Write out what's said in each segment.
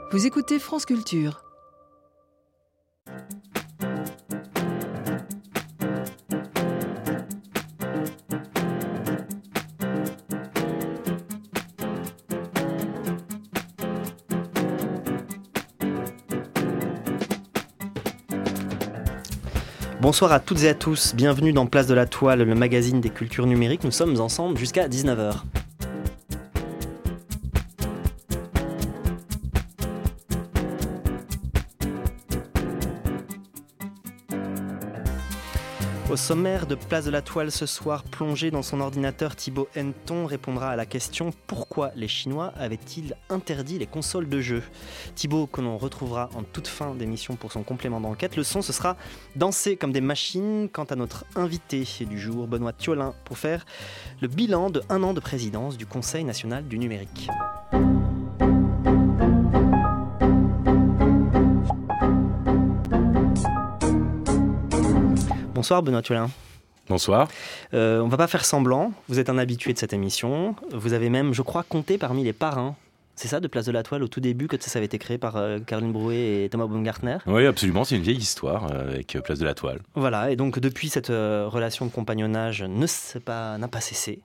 Vous écoutez France Culture. Bonsoir à toutes et à tous, bienvenue dans Place de la Toile, le magazine des cultures numériques. Nous sommes ensemble jusqu'à 19h. Au sommaire de Place de la Toile ce soir, plongé dans son ordinateur, Thibaut Henneton répondra à la question « Pourquoi les Chinois avaient-ils interdit les consoles de jeux ?» Thibaut, que l'on retrouvera en toute fin d'émission pour son complément d'enquête. Le son, ce sera « Danser comme des machines » quant à notre invité du jour, Benoît Thiolin, pour faire le bilan de 1 an de présidence du Conseil national du numérique. Bonsoir Benoît Thiolin. Bonsoir. On ne va pas faire semblant, vous êtes un habitué de cette émission. Vous avez même, je crois, compté parmi les parrains. C'est ça, de Place de la Toile, au tout début, que ça avait été créé par Caroline Brouet et Thomas Baumgartner. Oui, absolument, c'est une vieille histoire avec Place de la Toile. Voilà, et donc depuis, cette relation de compagnonnage n'a pas cessé.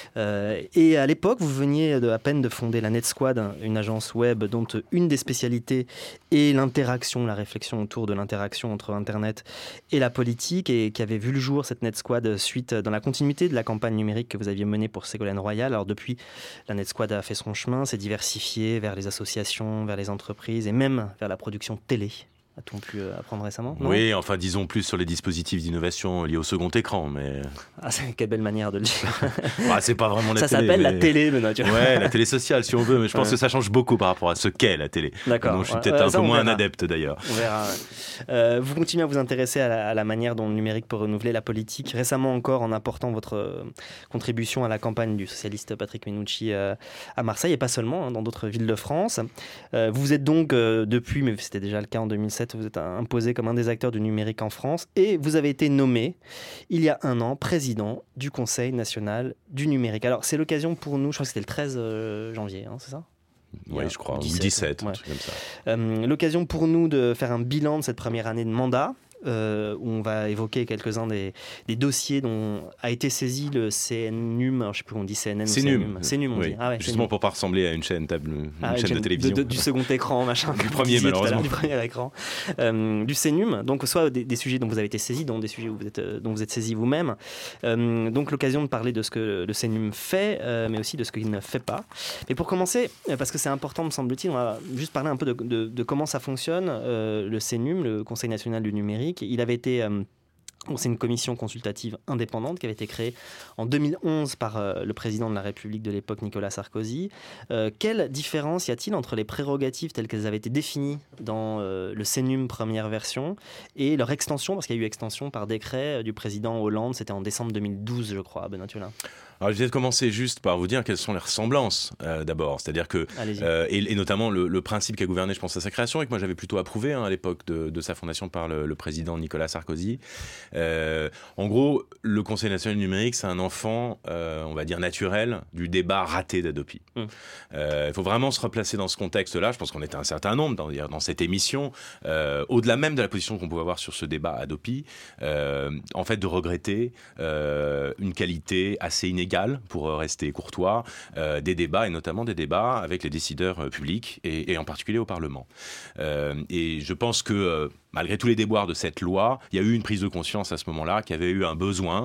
Et à l'époque, vous veniez à peine de fonder la NetSquad, une agence web dont une des spécialités est l'interaction, la réflexion autour de l'interaction entre Internet et la politique, et qui avait vu le jour, cette NetSquad, suite dans la continuité de la campagne numérique que vous aviez menée pour Ségolène Royal. Alors depuis, la NetSquad a fait son chemin, s'est diversifiée vers les associations, vers les entreprises et même vers la production télé. A-t-on pu apprendre récemment ? Oui, enfin disons plus sur les dispositifs d'innovation liés au second écran, mais... Ah, quelle belle manière de le dire. C'est pas vraiment la ça télé. Ça s'appelle la télé, Benoît. Ouais, la télé sociale si on veut, mais je pense que ça change beaucoup par rapport à ce qu'est la télé. D'accord. Donc je suis peut-être un peu moins un adepte d'ailleurs. On verra. Vous continuez à vous intéresser à la manière dont le numérique peut renouveler la politique. Récemment encore, en apportant votre contribution à la campagne du socialiste Patrick Mennucci à Marseille, et pas seulement, dans d'autres villes de France. Vous êtes donc, depuis, mais c'était déjà le cas en 2007, vous êtes imposé comme un des acteurs du numérique en France, et vous avez été nommé, il y a 1 an, président du Conseil national du numérique. Alors, c'est l'occasion pour nous, je crois que c'était le 13 janvier, c'est ça ? Oui, je crois, 17, un truc comme ça. L'occasion pour nous de faire un bilan de cette première année de mandat, où on va évoquer quelques-uns des dossiers dont a été saisi le CNUM, alors je ne sais plus comment on dit CNN ou CNUM. CNUM, on dit. Ah ouais, justement pour ne pas ressembler à une chaîne de télévision. Du second écran, machin. Du premier, malheureusement. Du premier écran. Du CNUM, donc soit des sujets dont vous avez été saisi, dont des sujets dont vous êtes saisi vous-même. Donc l'occasion de parler de ce que le CNUM fait, mais aussi de ce qu'il ne fait pas. Mais pour commencer, parce que c'est important me semble-t-il, on va juste parler un peu de comment ça fonctionne, le CNUM, le Conseil national du numérique. Il avait été... c'est une commission consultative indépendante qui avait été créée en 2011 par le président de la République de l'époque, Nicolas Sarkozy. Quelle différence y a-t-il entre les prérogatives telles qu'elles avaient été définies dans le CNUM première version et leur extension, parce qu'il y a eu extension par décret du président Hollande, c'était en décembre 2012, je crois, Benoît Thiolin. Alors, je vais commencer juste par vous dire quelles sont les ressemblances d'abord. C'est-à-dire que, et notamment le principe qui a gouverné, je pense, à sa création, et que moi j'avais plutôt approuvé à l'époque de sa fondation par le président Nicolas Sarkozy. En gros, le Conseil national du numérique, c'est un enfant, on va dire, naturel du débat raté d'Hadopi. Il faut vraiment se replacer dans ce contexte-là. Je pense qu'on était un certain nombre dans cette émission, au-delà même de la position qu'on pouvait avoir sur ce débat Hadopi, en fait, de regretter une qualité assez inégale, pour rester courtois, des débats, et notamment des débats avec les décideurs publics, et en particulier au Parlement. Et je pense que malgré tous les déboires de cette loi, il y a eu une prise de conscience à ce moment-là qu'il y avait eu un besoin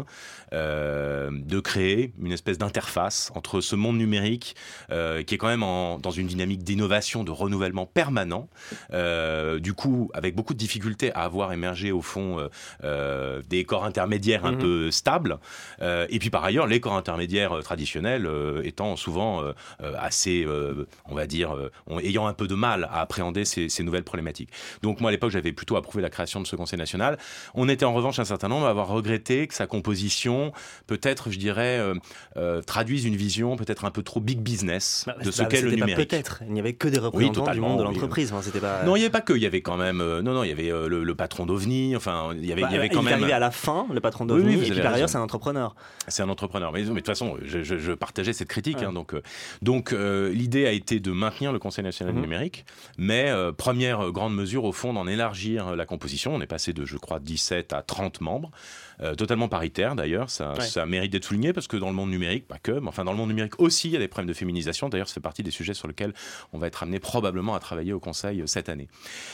de créer une espèce d'interface entre ce monde numérique qui est quand même dans une dynamique d'innovation, de renouvellement permanent, du coup avec beaucoup de difficultés à avoir émergé au fond des corps intermédiaires un peu stables, et puis par ailleurs les corps intermédiaires traditionnels étant souvent assez, on va dire, ayant un peu de mal à appréhender ces nouvelles problématiques. Donc moi à l'époque j'avais plutôt plutôt approuvé la création de ce Conseil national. On était en revanche un certain nombre à avoir regretté que sa composition, peut-être, je dirais, traduise une vision peut-être un peu trop big business de ce qu'est le numérique. Peut-être, il n'y avait que des représentants du monde de l'entreprise. Oui. Enfin, c'était pas... Non, il n'y avait pas que, il y avait quand même, il y avait le patron d'OVNI, enfin, il y avait quand même... Il est arrivé à la fin, le patron d'OVNI, et puis par ailleurs, c'est un entrepreneur. C'est un entrepreneur, mais de toute façon, je partageais cette critique. Ouais. Donc l'idée a été de maintenir le Conseil national du numérique, mais première grande mesure, au fond, d'en élargir la composition. On est passé de, je crois, 17 à 30 membres. Totalement paritaire d'ailleurs, ça mérite d'être souligné parce que dans le monde numérique, pas que, mais enfin dans le monde numérique aussi, il y a des problèmes de féminisation. D'ailleurs, ça fait partie des sujets sur lesquels on va être amené probablement à travailler au Conseil cette année.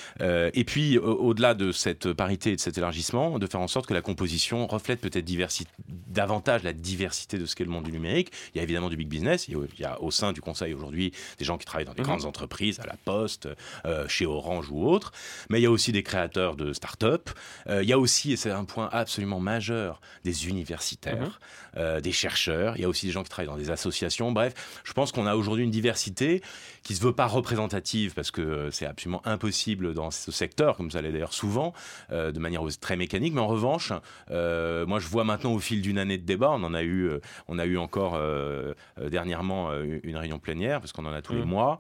Et puis, au-delà de cette parité et de cet élargissement, de faire en sorte que la composition reflète peut-être davantage la diversité de ce qu'est le monde du numérique. Il y a évidemment du big business. Il y a au sein du Conseil aujourd'hui des gens qui travaillent dans des grandes entreprises, à la Poste, chez Orange ou autres. Mais il y a aussi des créateurs de start-up. Il y a aussi, et c'est un point absolument majeur, des universitaires, des chercheurs. Il y a aussi des gens qui travaillent dans des associations. Bref, je pense qu'on a aujourd'hui une diversité qui ne se veut pas représentative parce que c'est absolument impossible dans ce secteur, comme ça l'est d'ailleurs souvent, de manière très mécanique. Mais en revanche, moi je vois maintenant au fil d'une année de débat, on a eu encore dernièrement une réunion plénière, parce qu'on en a tous les mois,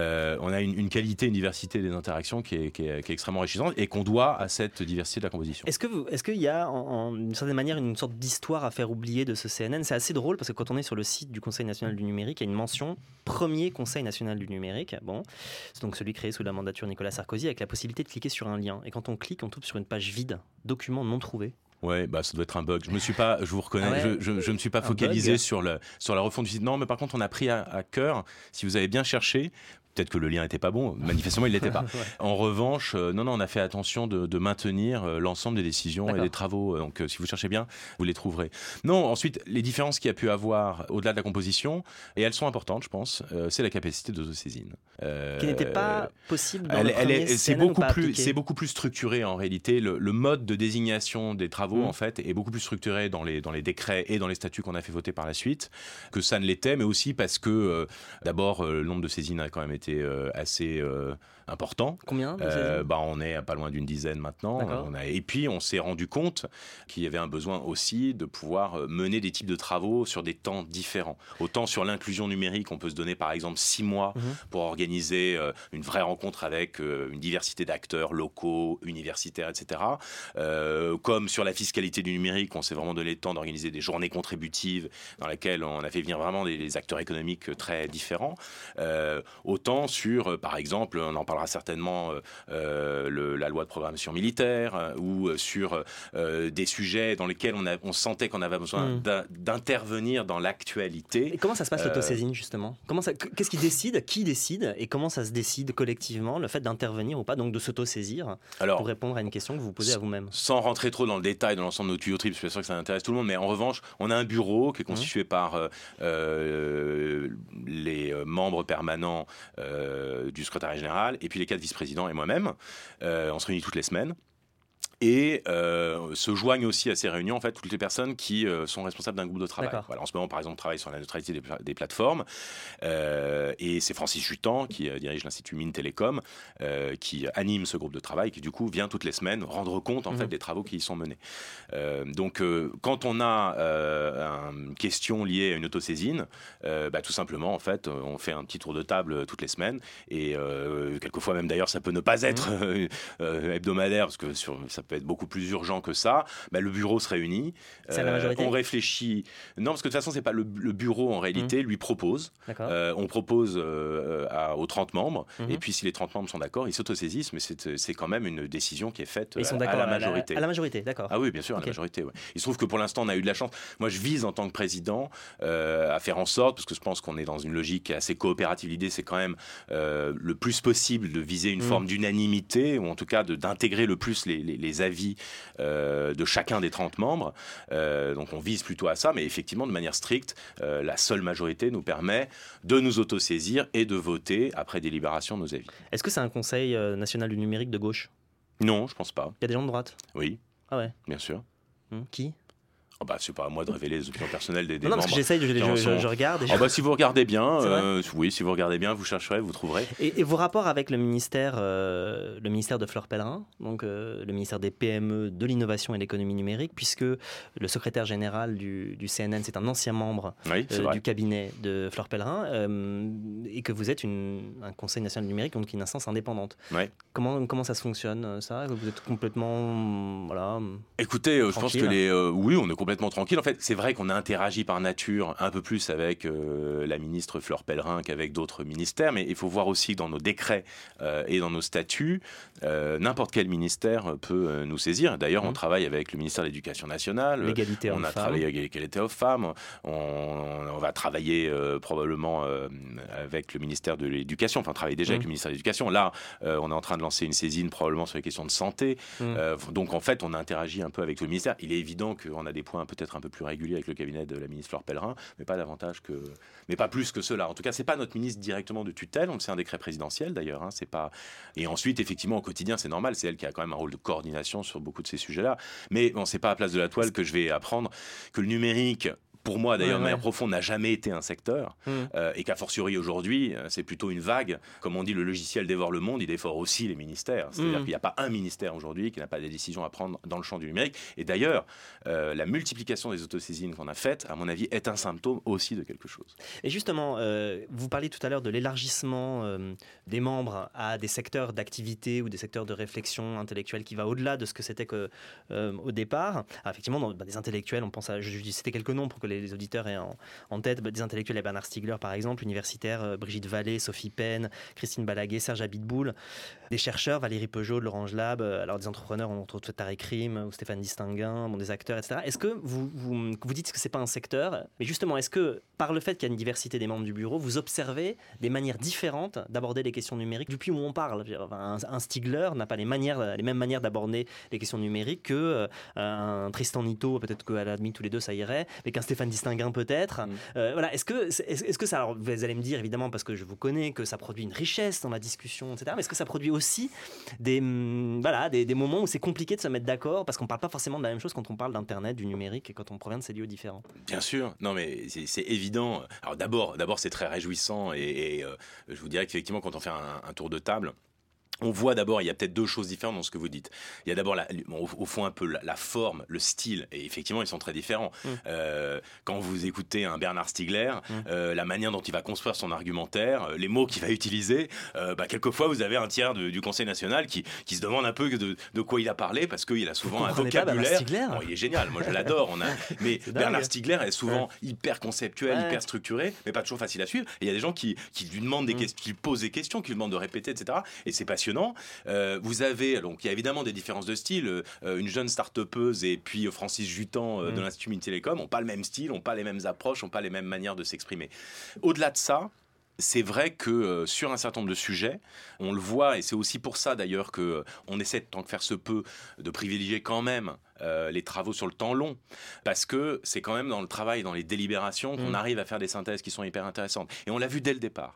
on a une qualité, une diversité des interactions qui est extrêmement enrichissante et qu'on doit à cette diversité de la composition. Est-ce qu'il y a d'une certaine manière une sorte d'histoire à faire oublier de ce CNN? C'est assez drôle parce que quand on est sur le site du Conseil national du numérique, il y a une mention premier Conseil national du numérique, bon, c'est donc celui créé sous la mandature Nicolas Sarkozy, avec la possibilité de cliquer sur un lien. Et quand on clique, on tombe sur une page vide, document non trouvé. Ouais, ça doit être un bug. Je vous reconnais, je me suis pas focalisé sur la refonte du site. Non, mais par contre, on a pris à cœur, si vous avez bien cherché, peut-être que le lien n'était pas bon, manifestement il ne l'était pas. Ouais. En revanche, on a fait attention de maintenir l'ensemble des décisions et des travaux. Donc si vous cherchez bien, vous les trouverez. Non, ensuite, les différences qu'il y a pu avoir au-delà de la composition, et elles sont importantes, je pense, c'est la capacité d'autosaisine. Qui n'était pas possible dans le premier CNN c'est beaucoup plus structuré en réalité. Le mode de désignation des travaux, en fait, est beaucoup plus structuré dans les décrets et dans les statuts qu'on a fait voter par la suite que ça ne l'était, mais aussi parce que, d'abord, le nombre de saisines a quand même été assez important. Combien on est à pas loin d'une dizaine maintenant. Et puis, on s'est rendu compte qu'il y avait un besoin aussi de pouvoir mener des types de travaux sur des temps différents. Autant sur l'inclusion numérique, on peut se donner par exemple 6 mois pour organiser une vraie rencontre avec une diversité d'acteurs locaux, universitaires, etc. Comme sur la fiscalité du numérique, on s'est vraiment donné le temps d'organiser des journées contributives dans lesquelles on a fait venir vraiment des acteurs économiques très différents. Autant sur, par exemple, on en parlera certainement, la loi de programmation militaire ou sur des sujets dans lesquels on sentait qu'on avait besoin d'intervenir dans l'actualité. Et comment ça se passe l'autosaisine justement? Qu'est-ce qui décide? Qui décide? Et comment ça se décide collectivement, le fait d'intervenir ou pas, donc de s'autosaisir pour répondre à une question que vous posez à vous-même? Sans rentrer trop dans le détail de l'ensemble de nos tuyauteries, parce que je suis sûr que ça intéresse tout le monde, mais en revanche, on a un bureau qui est constitué par les membres permanents du secrétariat général et puis les 4 vice-présidents et moi-même. On se réunit toutes les semaines. Et se joignent aussi à ces réunions en fait toutes les personnes qui sont responsables d'un groupe de travail. Voilà, en ce moment par exemple on travaille sur la neutralité des plateformes et c'est Francis Jutan qui dirige l'Institut Mines Télécom qui anime ce groupe de travail qui du coup vient toutes les semaines rendre compte en fait des travaux qui y sont menés. Donc quand on a une question liée à une autosaisine, tout simplement en fait on fait un petit tour de table toutes les semaines et quelquefois même d'ailleurs ça peut ne pas être hebdomadaire parce que ça peut être beaucoup plus urgent que ça. Le bureau se réunit. C'est la majorité. On réfléchit. Non, parce que de toute façon, c'est pas le bureau en réalité lui propose. On propose aux 30 membres. Et puis, si les 30 membres sont d'accord, ils s'autosaisissent. Mais c'est quand même une décision qui est faite à la majorité. À la majorité, d'accord. Ah oui, bien sûr, à la majorité. Ouais. Il se trouve que pour l'instant, on a eu de la chance. Moi, je vise en tant que président à faire en sorte, parce que je pense qu'on est dans une logique assez coopérative. L'idée, c'est quand même le plus possible de viser une forme d'unanimité, ou en tout cas d'intégrer le plus les avis de chacun des 30 membres. Donc on vise plutôt à ça, mais effectivement, de manière stricte, la seule majorité nous permet de nous autosaisir et de voter après délibération nos avis. Est-ce que c'est un conseil national du numérique de gauche? Non, je pense pas. Il y a des gens de droite? Oui. Ah ouais? Bien sûr. Qui? C'est pas à moi de révéler les opinions personnelles des non, membres. Parce que j'essaye, je regarde. Si vous regardez bien, si vous regardez bien, vous chercherez, vous trouverez. Et vos rapports avec le ministère de Fleur Pellerin, donc le ministère des PME, de l'innovation et de l'économie numérique, puisque le secrétaire général du CNN, c'est un ancien membre du cabinet de Fleur Pellerin, et que vous êtes un conseil national du numérique, donc une instance indépendante. Ouais. Comment ça se fonctionne, ça ? Vous êtes complètement... Écoutez, je pense que oui, on est complètement tranquille. En fait, c'est vrai qu'on a interagi par nature un peu plus avec la ministre Fleur Pellerin qu'avec d'autres ministères, mais il faut voir aussi que dans nos décrets et dans nos statuts, n'importe quel ministère peut nous saisir. D'ailleurs, on travaille avec le ministère de l'Éducation nationale. L'égalité on a travaillé avec l'égalité hommes-femmes. On va travailler probablement avec le ministère de l'Éducation. Enfin, on travaille déjà avec le ministère de l'Éducation. Là, on est en train de lancer une saisine probablement sur les questions de santé. Donc, en fait, on a interagi un peu avec le ministère. Il est évident qu'on a des points peut-être un peu plus réguliers avec le cabinet de la ministre Fleur Pellerin, mais pas plus que cela. En tout cas, c'est pas notre ministre directement de tutelle. C'est un décret présidentiel d'ailleurs. C'est pas. Et ensuite, effectivement, au quotidien, c'est normal. C'est elle qui a quand même un rôle de coordination sur beaucoup de ces sujets-là. Mais bon, c'est pas à place de la toile que je vais apprendre que le numérique, pour moi d'ailleurs de manière profonde, n'a jamais été un secteur et qu'a fortiori aujourd'hui c'est plutôt une vague. Comme on dit, le logiciel dévore le monde, il dévore aussi les ministères. C'est-à-dire qu'il n'y a pas un ministère aujourd'hui qui n'a pas des décisions à prendre dans le champ du numérique. Et d'ailleurs la multiplication des autosaisines qu'on a faites, à mon avis, est un symptôme aussi de quelque chose. Et justement, vous parliez tout à l'heure de l'élargissement des membres à des secteurs d'activité ou des secteurs de réflexion intellectuelle qui va au-delà de ce que c'était au départ. Alors, effectivement, dans des intellectuels, on pense à, je citais quelques noms pour que les auditeurs aient en tête, des intellectuels, il y a Bernard Stiegler par exemple, universitaires, Brigitte Vallée, Sophie Penn, Christine Balaguer, Serge Abitboul, des chercheurs, Valérie Peugeot de l'Orange Lab, alors des entrepreneurs, on retrouve Tariq Krim ou Stéphane Distinguin, des acteurs, etc. Est-ce que vous dites que c'est pas un secteur, mais justement, est-ce que par le fait qu'il y a une diversité des membres du bureau, vous observez des manières différentes d'aborder les questions numériques depuis où on parle? Un Stiegler n'a pas les mêmes manières d'aborder les questions numériques que un Tristan Nitto, peut-être qu'à la limite tous les deux ça irait, mais qu'un Stéphane Distinguin peut-être. Est-ce que ça, alors vous allez me dire évidemment parce que je vous connais que ça produit une richesse dans la discussion, etc. Mais est-ce que ça produit aussi des moments où c'est compliqué de se mettre d'accord parce qu'on parle pas forcément de la même chose quand on parle d'internet, du numérique et quand on provient de ces lieux différents? Bien sûr, non mais c'est évident. Alors d'abord c'est très réjouissant et je vous dirais qu'effectivement quand on fait un tour de table, on voit d'abord, il y a peut-être deux choses différentes dans ce que vous dites. Il y a d'abord, au fond, un peu la forme, le style, et effectivement, ils sont très différents. Quand vous écoutez un Bernard Stiegler, la manière dont il va construire son argumentaire, les mots qu'il va utiliser, quelquefois, vous avez un tiers du Conseil national qui se demande un peu de quoi il a parlé, parce qu'il a souvent un vocabulaire. Bon, il est génial, moi je l'adore. Mais Bernard Stiegler est souvent hyper conceptuel, hyper structuré, mais pas toujours facile à suivre. Et il y a des gens qui lui demandent des questions, qui lui posent des questions, qui lui demandent de répéter, etc. Et c'est passionnant. Vous avez, donc il y a évidemment des différences de style. Une jeune start-upeuse et puis Francis Jutan de l'Institut Mines Télécom n'ont pas le même style, n'ont pas les mêmes approches, n'ont pas les mêmes manières de s'exprimer. Au-delà de ça, c'est vrai que sur un certain nombre de sujets, on le voit, et c'est aussi pour ça d'ailleurs qu'on essaie, tant que faire se peut, de privilégier quand même les travaux sur le temps long, parce que c'est quand même dans le travail, dans les délibérations, qu'on arrive à faire des synthèses qui sont hyper intéressantes. Et on l'a vu dès le départ.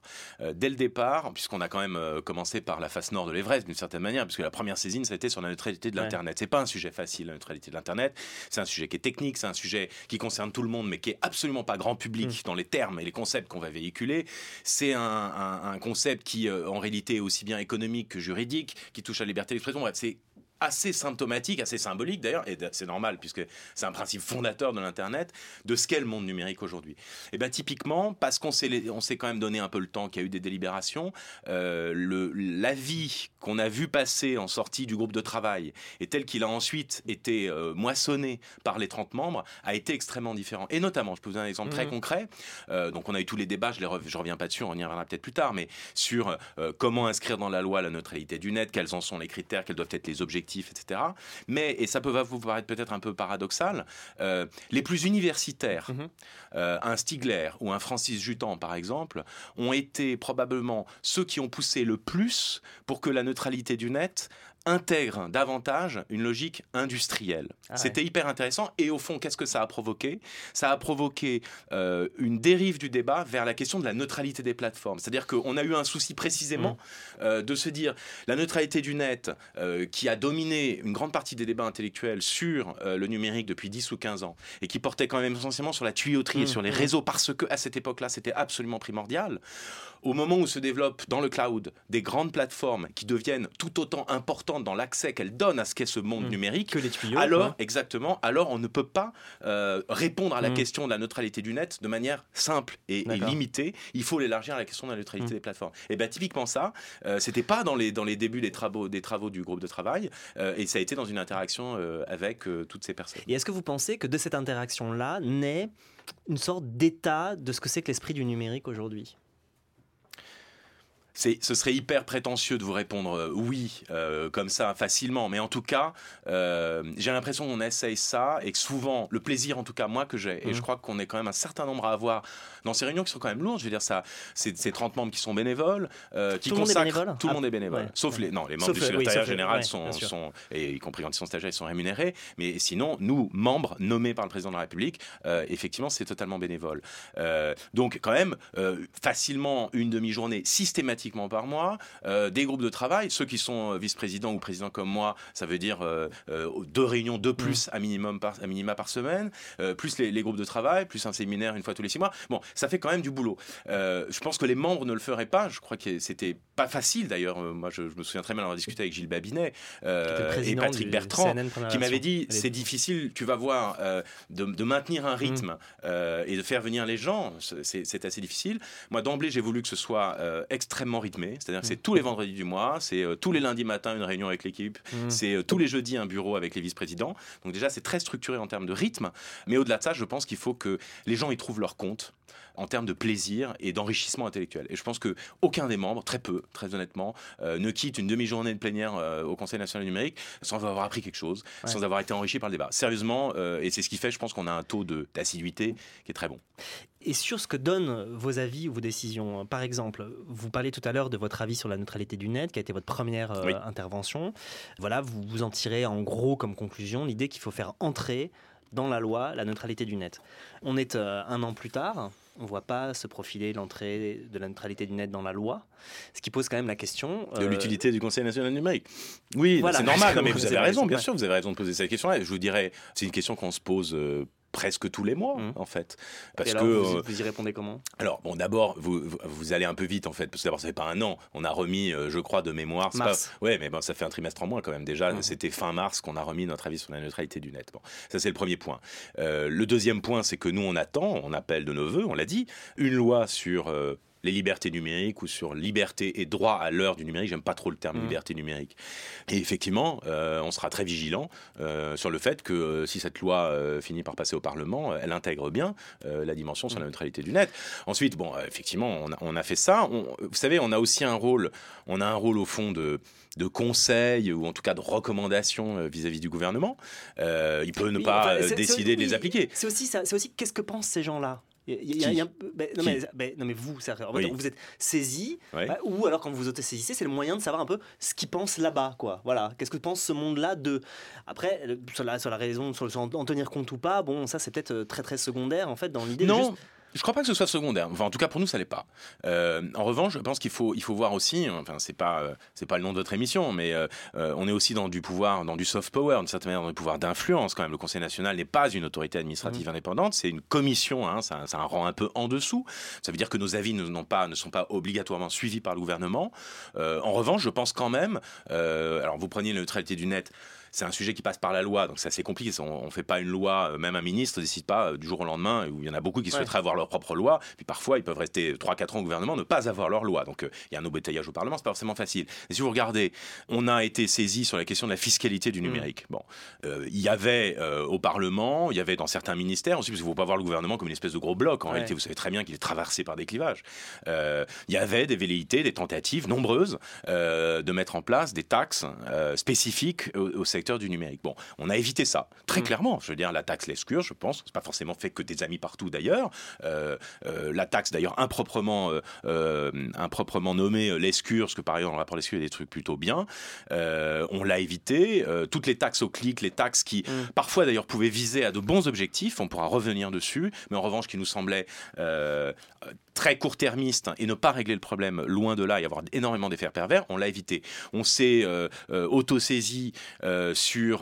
Puisqu'on a quand même commencé par la face nord de l'Everest, d'une certaine manière, puisque la première saisine, ça a été sur la neutralité de l'Internet. C'est pas un sujet facile, la neutralité de l'Internet. C'est un sujet qui est technique, c'est un sujet qui concerne tout le monde, mais qui est absolument pas grand public dans les termes et les concepts qu'on va véhiculer. C'est un concept qui, en réalité, est aussi bien économique que juridique, qui touche à la liberté d'expression. Bref, c'est assez symptomatique, assez symbolique d'ailleurs, et c'est normal puisque c'est un principe fondateur de l'Internet, de ce qu'est le monde numérique aujourd'hui. Et bien typiquement, parce qu'on s'est quand même donné un peu le temps qu'il y a eu des délibérations, l'avis qu'on a vu passer en sortie du groupe de travail et tel qu'il a ensuite été moissonné par les 30 membres a été extrêmement différent. Et notamment, je peux vous donner un exemple très concret, donc on a eu tous les débats, je reviens pas dessus, on y reviendra peut-être plus tard, mais sur comment inscrire dans la loi la neutralité du net, quels en sont les critères, quels doivent être les objectifs, etc. Mais, et ça peut vous paraître peut-être un peu paradoxal, les plus universitaires, un Stiegler ou un Francis Jutan par exemple, ont été probablement ceux qui ont poussé le plus pour que la neutralité du net intègre davantage une logique industrielle. C'était hyper intéressant. Et au fond, qu'est-ce que ça a provoqué ? Ça a provoqué une dérive du débat vers la question de la neutralité des plateformes. C'est-à-dire qu'on a eu un souci précisément de se dire la neutralité du net qui a dominé une grande partie des débats intellectuels sur le numérique depuis 10 ou 15 ans et qui portait quand même essentiellement sur la tuyauterie et sur les réseaux parce qu'à cette époque-là, c'était absolument primordial. Au moment où se développent dans le cloud des grandes plateformes qui deviennent tout autant importantes dans l'accès qu'elles donnent à ce qu'est ce monde numérique, que les tuyaux, alors on ne peut pas répondre à la question de la neutralité du net de manière simple et limitée. Il faut l'élargir à la question de la neutralité des plateformes. Et bien typiquement ça, c'était pas dans les débuts des travaux du groupe de travail, et ça a été dans une interaction avec toutes ces personnes. Et est-ce que vous pensez que de cette interaction-là naît une sorte d'état de ce que c'est que l'esprit du numérique aujourd'hui ? Ce serait hyper prétentieux de vous répondre oui, comme ça, facilement. Mais en tout cas, j'ai l'impression qu'on essaye ça et que souvent, le plaisir, en tout cas, moi, que j'ai, et je crois qu'on est quand même un certain nombre à avoir dans ces réunions qui sont quand même lourdes. Je veux dire, ça, c'est 30 membres qui sont bénévoles, qui consacrent. Tout le monde est bénévole. Sauf les membres du secrétariat général sont, et y compris quand ils sont stagiaires, ils sont rémunérés. Mais sinon, nous, membres nommés par le président de la République, effectivement, c'est totalement bénévole. Donc, quand même, facilement une demi-journée systématiquement par mois, des groupes de travail, ceux qui sont vice-présidents ou présidents comme moi, ça veut dire 2 réunions de plus à minima par semaine, plus les groupes de travail, plus un séminaire une fois tous les 6 mois. Bon, ça fait quand même du boulot. Je pense que les membres ne le feraient pas. Je crois que c'était pas facile d'ailleurs. Moi, je me souviens très bien d'avoir discuté avec Gilles Babinet et Patrick Bertrand, qui m'avaient dit c'est difficile, tu vas voir, de maintenir un rythme et de faire venir les gens, c'est assez difficile. Moi, d'emblée, j'ai voulu que ce soit extrêmement rythmé, c'est-à-dire que c'est tous les vendredis du mois, c'est tous les lundis matins une réunion avec l'équipe, c'est tous les jeudis un bureau avec les vice-présidents. Donc déjà, c'est très structuré en termes de rythme, mais au-delà de ça, je pense qu'il faut que les gens y trouvent leur compte en termes de plaisir et d'enrichissement intellectuel. Et je pense qu'aucun des membres, très peu, très honnêtement, ne quitte une demi-journée de plénière au Conseil national du numérique sans avoir appris quelque chose, sans avoir été enrichi par le débat. Sérieusement, et c'est ce qui fait, je pense qu'on a un taux d'assiduité qui est très bon. Et sur ce que donnent vos avis ou vos décisions, par exemple, vous parlez tout à l'heure de votre avis sur la neutralité du net, qui a été votre première intervention. Voilà, vous en tirez en gros comme conclusion l'idée qu'il faut faire entrer dans la loi la neutralité du net. On est 1 an plus tard, on ne voit pas se profiler l'entrée de la neutralité du net dans la loi, ce qui pose quand même la question... de l'utilité du Conseil national du numérique. Oui, voilà, c'est normal, non, mais vous avez raison, bien sûr, vous avez raison de poser cette question-là. Je vous dirais, c'est une question qu'on se pose... presque tous les mois, en fait. Parce et alors, vous y répondez comment ? Alors, bon, d'abord, vous allez un peu vite, en fait, parce que d'abord, ça fait pas 1 an. On a remis, je crois, de mémoire... Ouais, mais bon, ça fait un trimestre en moins, quand même. Déjà, c'était fin mars qu'on a remis notre avis sur la neutralité du net. Bon, ça, c'est le premier point. Le deuxième point, c'est que nous, on appelle de nos vœux, on l'a dit, une loi sur... les libertés numériques ou sur liberté et droit à l'heure du numérique. J'aime pas trop le terme liberté numérique. Et effectivement, on sera très vigilant sur le fait que si cette loi finit par passer au Parlement, elle intègre bien la dimension sur la neutralité du net. Ensuite, bon, effectivement, on a fait ça. Vous savez, on a aussi un rôle au fond de conseil ou en tout cas de recommandation vis-à-vis du gouvernement. Il peut ne pas décider de les appliquer. C'est aussi qu'est-ce que pensent ces gens-là ? Non mais vous, vous êtes saisi, ou alors quand vous vous auto-saisissez, c'est le moyen de savoir un peu ce qu'ils pensent là-bas, quoi. Voilà, qu'est-ce que pense ce monde-là de. Après, sur la raison, sur en tenir compte ou pas, bon, ça c'est peut-être très très secondaire en fait dans l'idée. Non. Je ne crois pas que ce soit secondaire. Enfin, en tout cas, pour nous, ça l'est pas. En revanche, je pense qu'il faut voir aussi. Enfin, c'est pas le nom de votre émission, mais on est aussi dans du pouvoir, dans du soft power, d'une certaine manière, dans du pouvoir d'influence. Quand même, le Conseil national n'est pas une autorité administrative indépendante. C'est une commission. Ça a un rang un peu en dessous. Ça veut dire que nos avis ne sont pas obligatoirement suivis par le gouvernement. En revanche, je pense quand même. Alors, vous preniez la neutralité du net. C'est un sujet qui passe par la loi, donc c'est assez compliqué. On ne fait pas une loi, même un ministre ne décide pas du jour au lendemain, où il y en a beaucoup qui souhaiteraient avoir leur propre loi, puis parfois ils peuvent rester 3-4 ans au gouvernement, ne pas avoir leur loi. Donc il y a un embouteillage au Parlement, c'est pas forcément facile. Et si vous regardez, on a été saisi sur la question de la fiscalité du numérique. Bon, il y avait au Parlement, il y avait dans certains ministères, aussi parce qu'il ne faut pas voir le gouvernement comme une espèce de gros bloc. En réalité, vous savez très bien qu'il est traversé par des clivages. Il y avait des velléités, des tentatives nombreuses de mettre en place des taxes spécifiques au secteur secteur du numérique. Bon, on a évité ça, très clairement. Je veux dire, la taxe Lescure, je pense, c'est pas forcément fait que des amis partout d'ailleurs. La taxe d'ailleurs improprement nommée Lescure, parce que par exemple dans le rapport Lescure il y a des trucs plutôt bien. On l'a évité. Toutes les taxes au clic, les taxes qui parfois d'ailleurs pouvaient viser à de bons objectifs, on pourra revenir dessus, mais en revanche qui nous semblait très court-termiste et ne pas régler le problème, loin de là, et avoir énormément d'effets pervers, on l'a évité. On s'est auto-saisi sur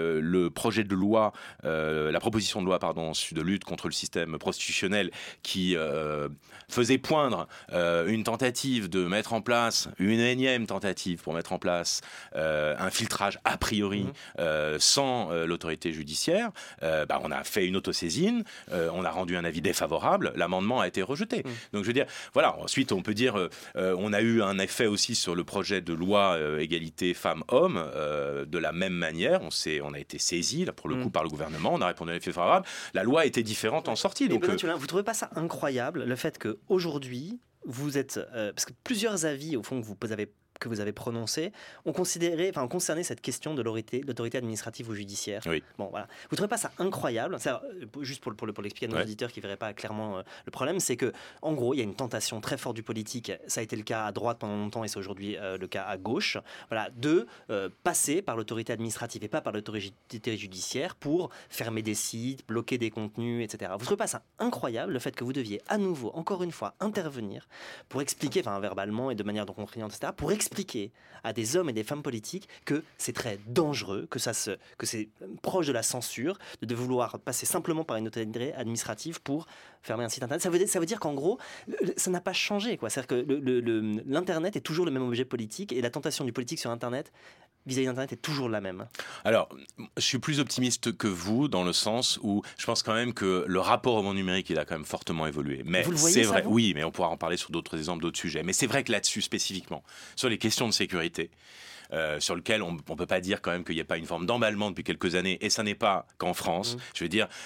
le projet de loi, la proposition de loi de lutte contre le système prostitutionnel qui faisait poindre une tentative de mettre en place, une énième tentative pour mettre en place un filtrage a priori sans l'autorité judiciaire. On a fait une autosaisine, on a rendu un avis défavorable, l'amendement a été rejeté. Donc je veux dire, voilà, ensuite on peut dire, on a eu un effet aussi sur le projet de loi égalité femmes-hommes, de la même manière, on a été saisi, là pour le coup, par le gouvernement, on a répondu à l'effet favorable, la loi était différente en sortie. Donc, vous ne trouvez pas ça incroyable, le fait qu'aujourd'hui, vous êtes... parce que plusieurs avis, au fond, que vous avez prononcé ont concerné cette question de l'autorité administrative ou judiciaire. Oui. Bon, voilà. Vous ne trouvez pas ça incroyable? Juste pour l'expliquer à nos auditeurs qui ne verraient pas clairement le problème, c'est que en gros, il y a une tentation très forte du politique, ça a été le cas à droite pendant longtemps et c'est aujourd'hui le cas à gauche, voilà, de passer par l'autorité administrative et pas par l'autorité judiciaire pour fermer des sites, bloquer des contenus, etc. Vous ne trouvez pas ça incroyable, le fait que vous deviez à nouveau, encore une fois, intervenir pour expliquer, verbalement et de manière contraignante, etc., pour expliquer à des hommes et des femmes politiques que c'est très dangereux, que c'est proche de la censure, de vouloir passer simplement par une autorité administrative pour fermer un site internet. Ça veut dire qu'en gros, ça n'a pas changé, quoi. C'est-à-dire que l'internet est toujours le même objet politique et la tentation du politique sur internet vis-à-vis d'Internet est toujours la même. Alors, je suis plus optimiste que vous dans le sens où je pense quand même que le rapport au monde numérique, il a quand même fortement évolué. Mais vous le voyez, c'est vrai, vous oui, mais on pourra en parler sur d'autres exemples, d'autres sujets. Mais c'est vrai que là-dessus, spécifiquement, sur les questions de sécurité, sur lequel on ne peut pas dire quand même qu'il n'y a pas une forme d'emballement depuis quelques années, et ça n'est pas qu'en France. Je veux dire,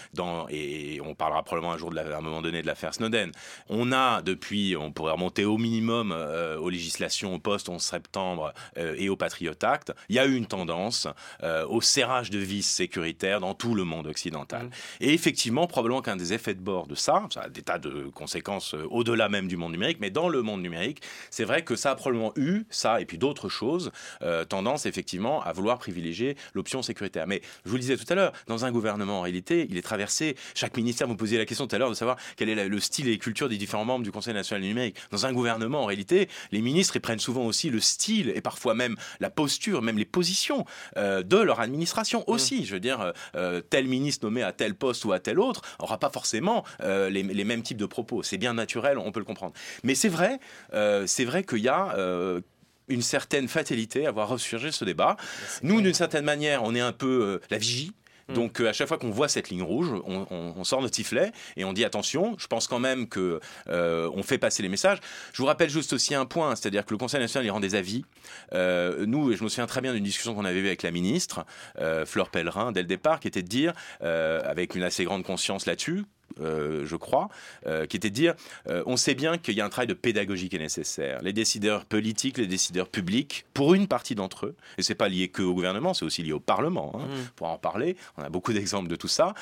et on parlera probablement un jour, à un moment donné, de l'affaire Snowden. On a depuis, on pourrait remonter au minimum aux législations post-11 septembre et au Patriot Act, il y a eu une tendance au serrage de vis sécuritaires dans tout le monde occidental. Et effectivement, probablement qu'un des effets de bord de ça a des tas de conséquences au-delà même du monde numérique, mais dans le monde numérique, c'est vrai que ça a probablement eu, ça et puis d'autres choses, tendance effectivement à vouloir privilégier l'option sécuritaire. Mais je vous le disais tout à l'heure, dans un gouvernement en réalité, il est traversé, chaque ministère, vous posiez la question tout à l'heure de savoir quel est le style et les cultures des différents membres du Conseil national du numérique. Dans un gouvernement en réalité, les ministres ils prennent souvent aussi le style et parfois même la posture, même les positions de leur administration aussi. Je veux dire, tel ministre nommé à tel poste ou à tel autre n'aura pas forcément les mêmes types de propos. C'est bien naturel, on peut le comprendre. Mais c'est vrai qu'il y a une certaine fatalité à voir ressurgir ce débat. Nous, d'une certaine manière, on est un peu la vigie. Donc à chaque fois qu'on voit cette ligne rouge, on sort notre sifflet et on dit attention. Je pense quand même que on fait passer les messages. Je vous rappelle juste aussi un point, c'est-à-dire que le Conseil national il rend des avis. Nous, et je me souviens très bien d'une discussion qu'on avait eue avec la ministre Fleur Pellerin dès le départ, qui était de dire, avec une assez grande conscience là-dessus, je crois, qui était de dire on sait bien qu'il y a un travail de pédagogie qui est nécessaire. Les décideurs politiques, les décideurs publics, pour une partie d'entre eux, et c'est pas lié que au gouvernement, c'est aussi lié au Parlement, pour en parler, on a beaucoup d'exemples de tout ça,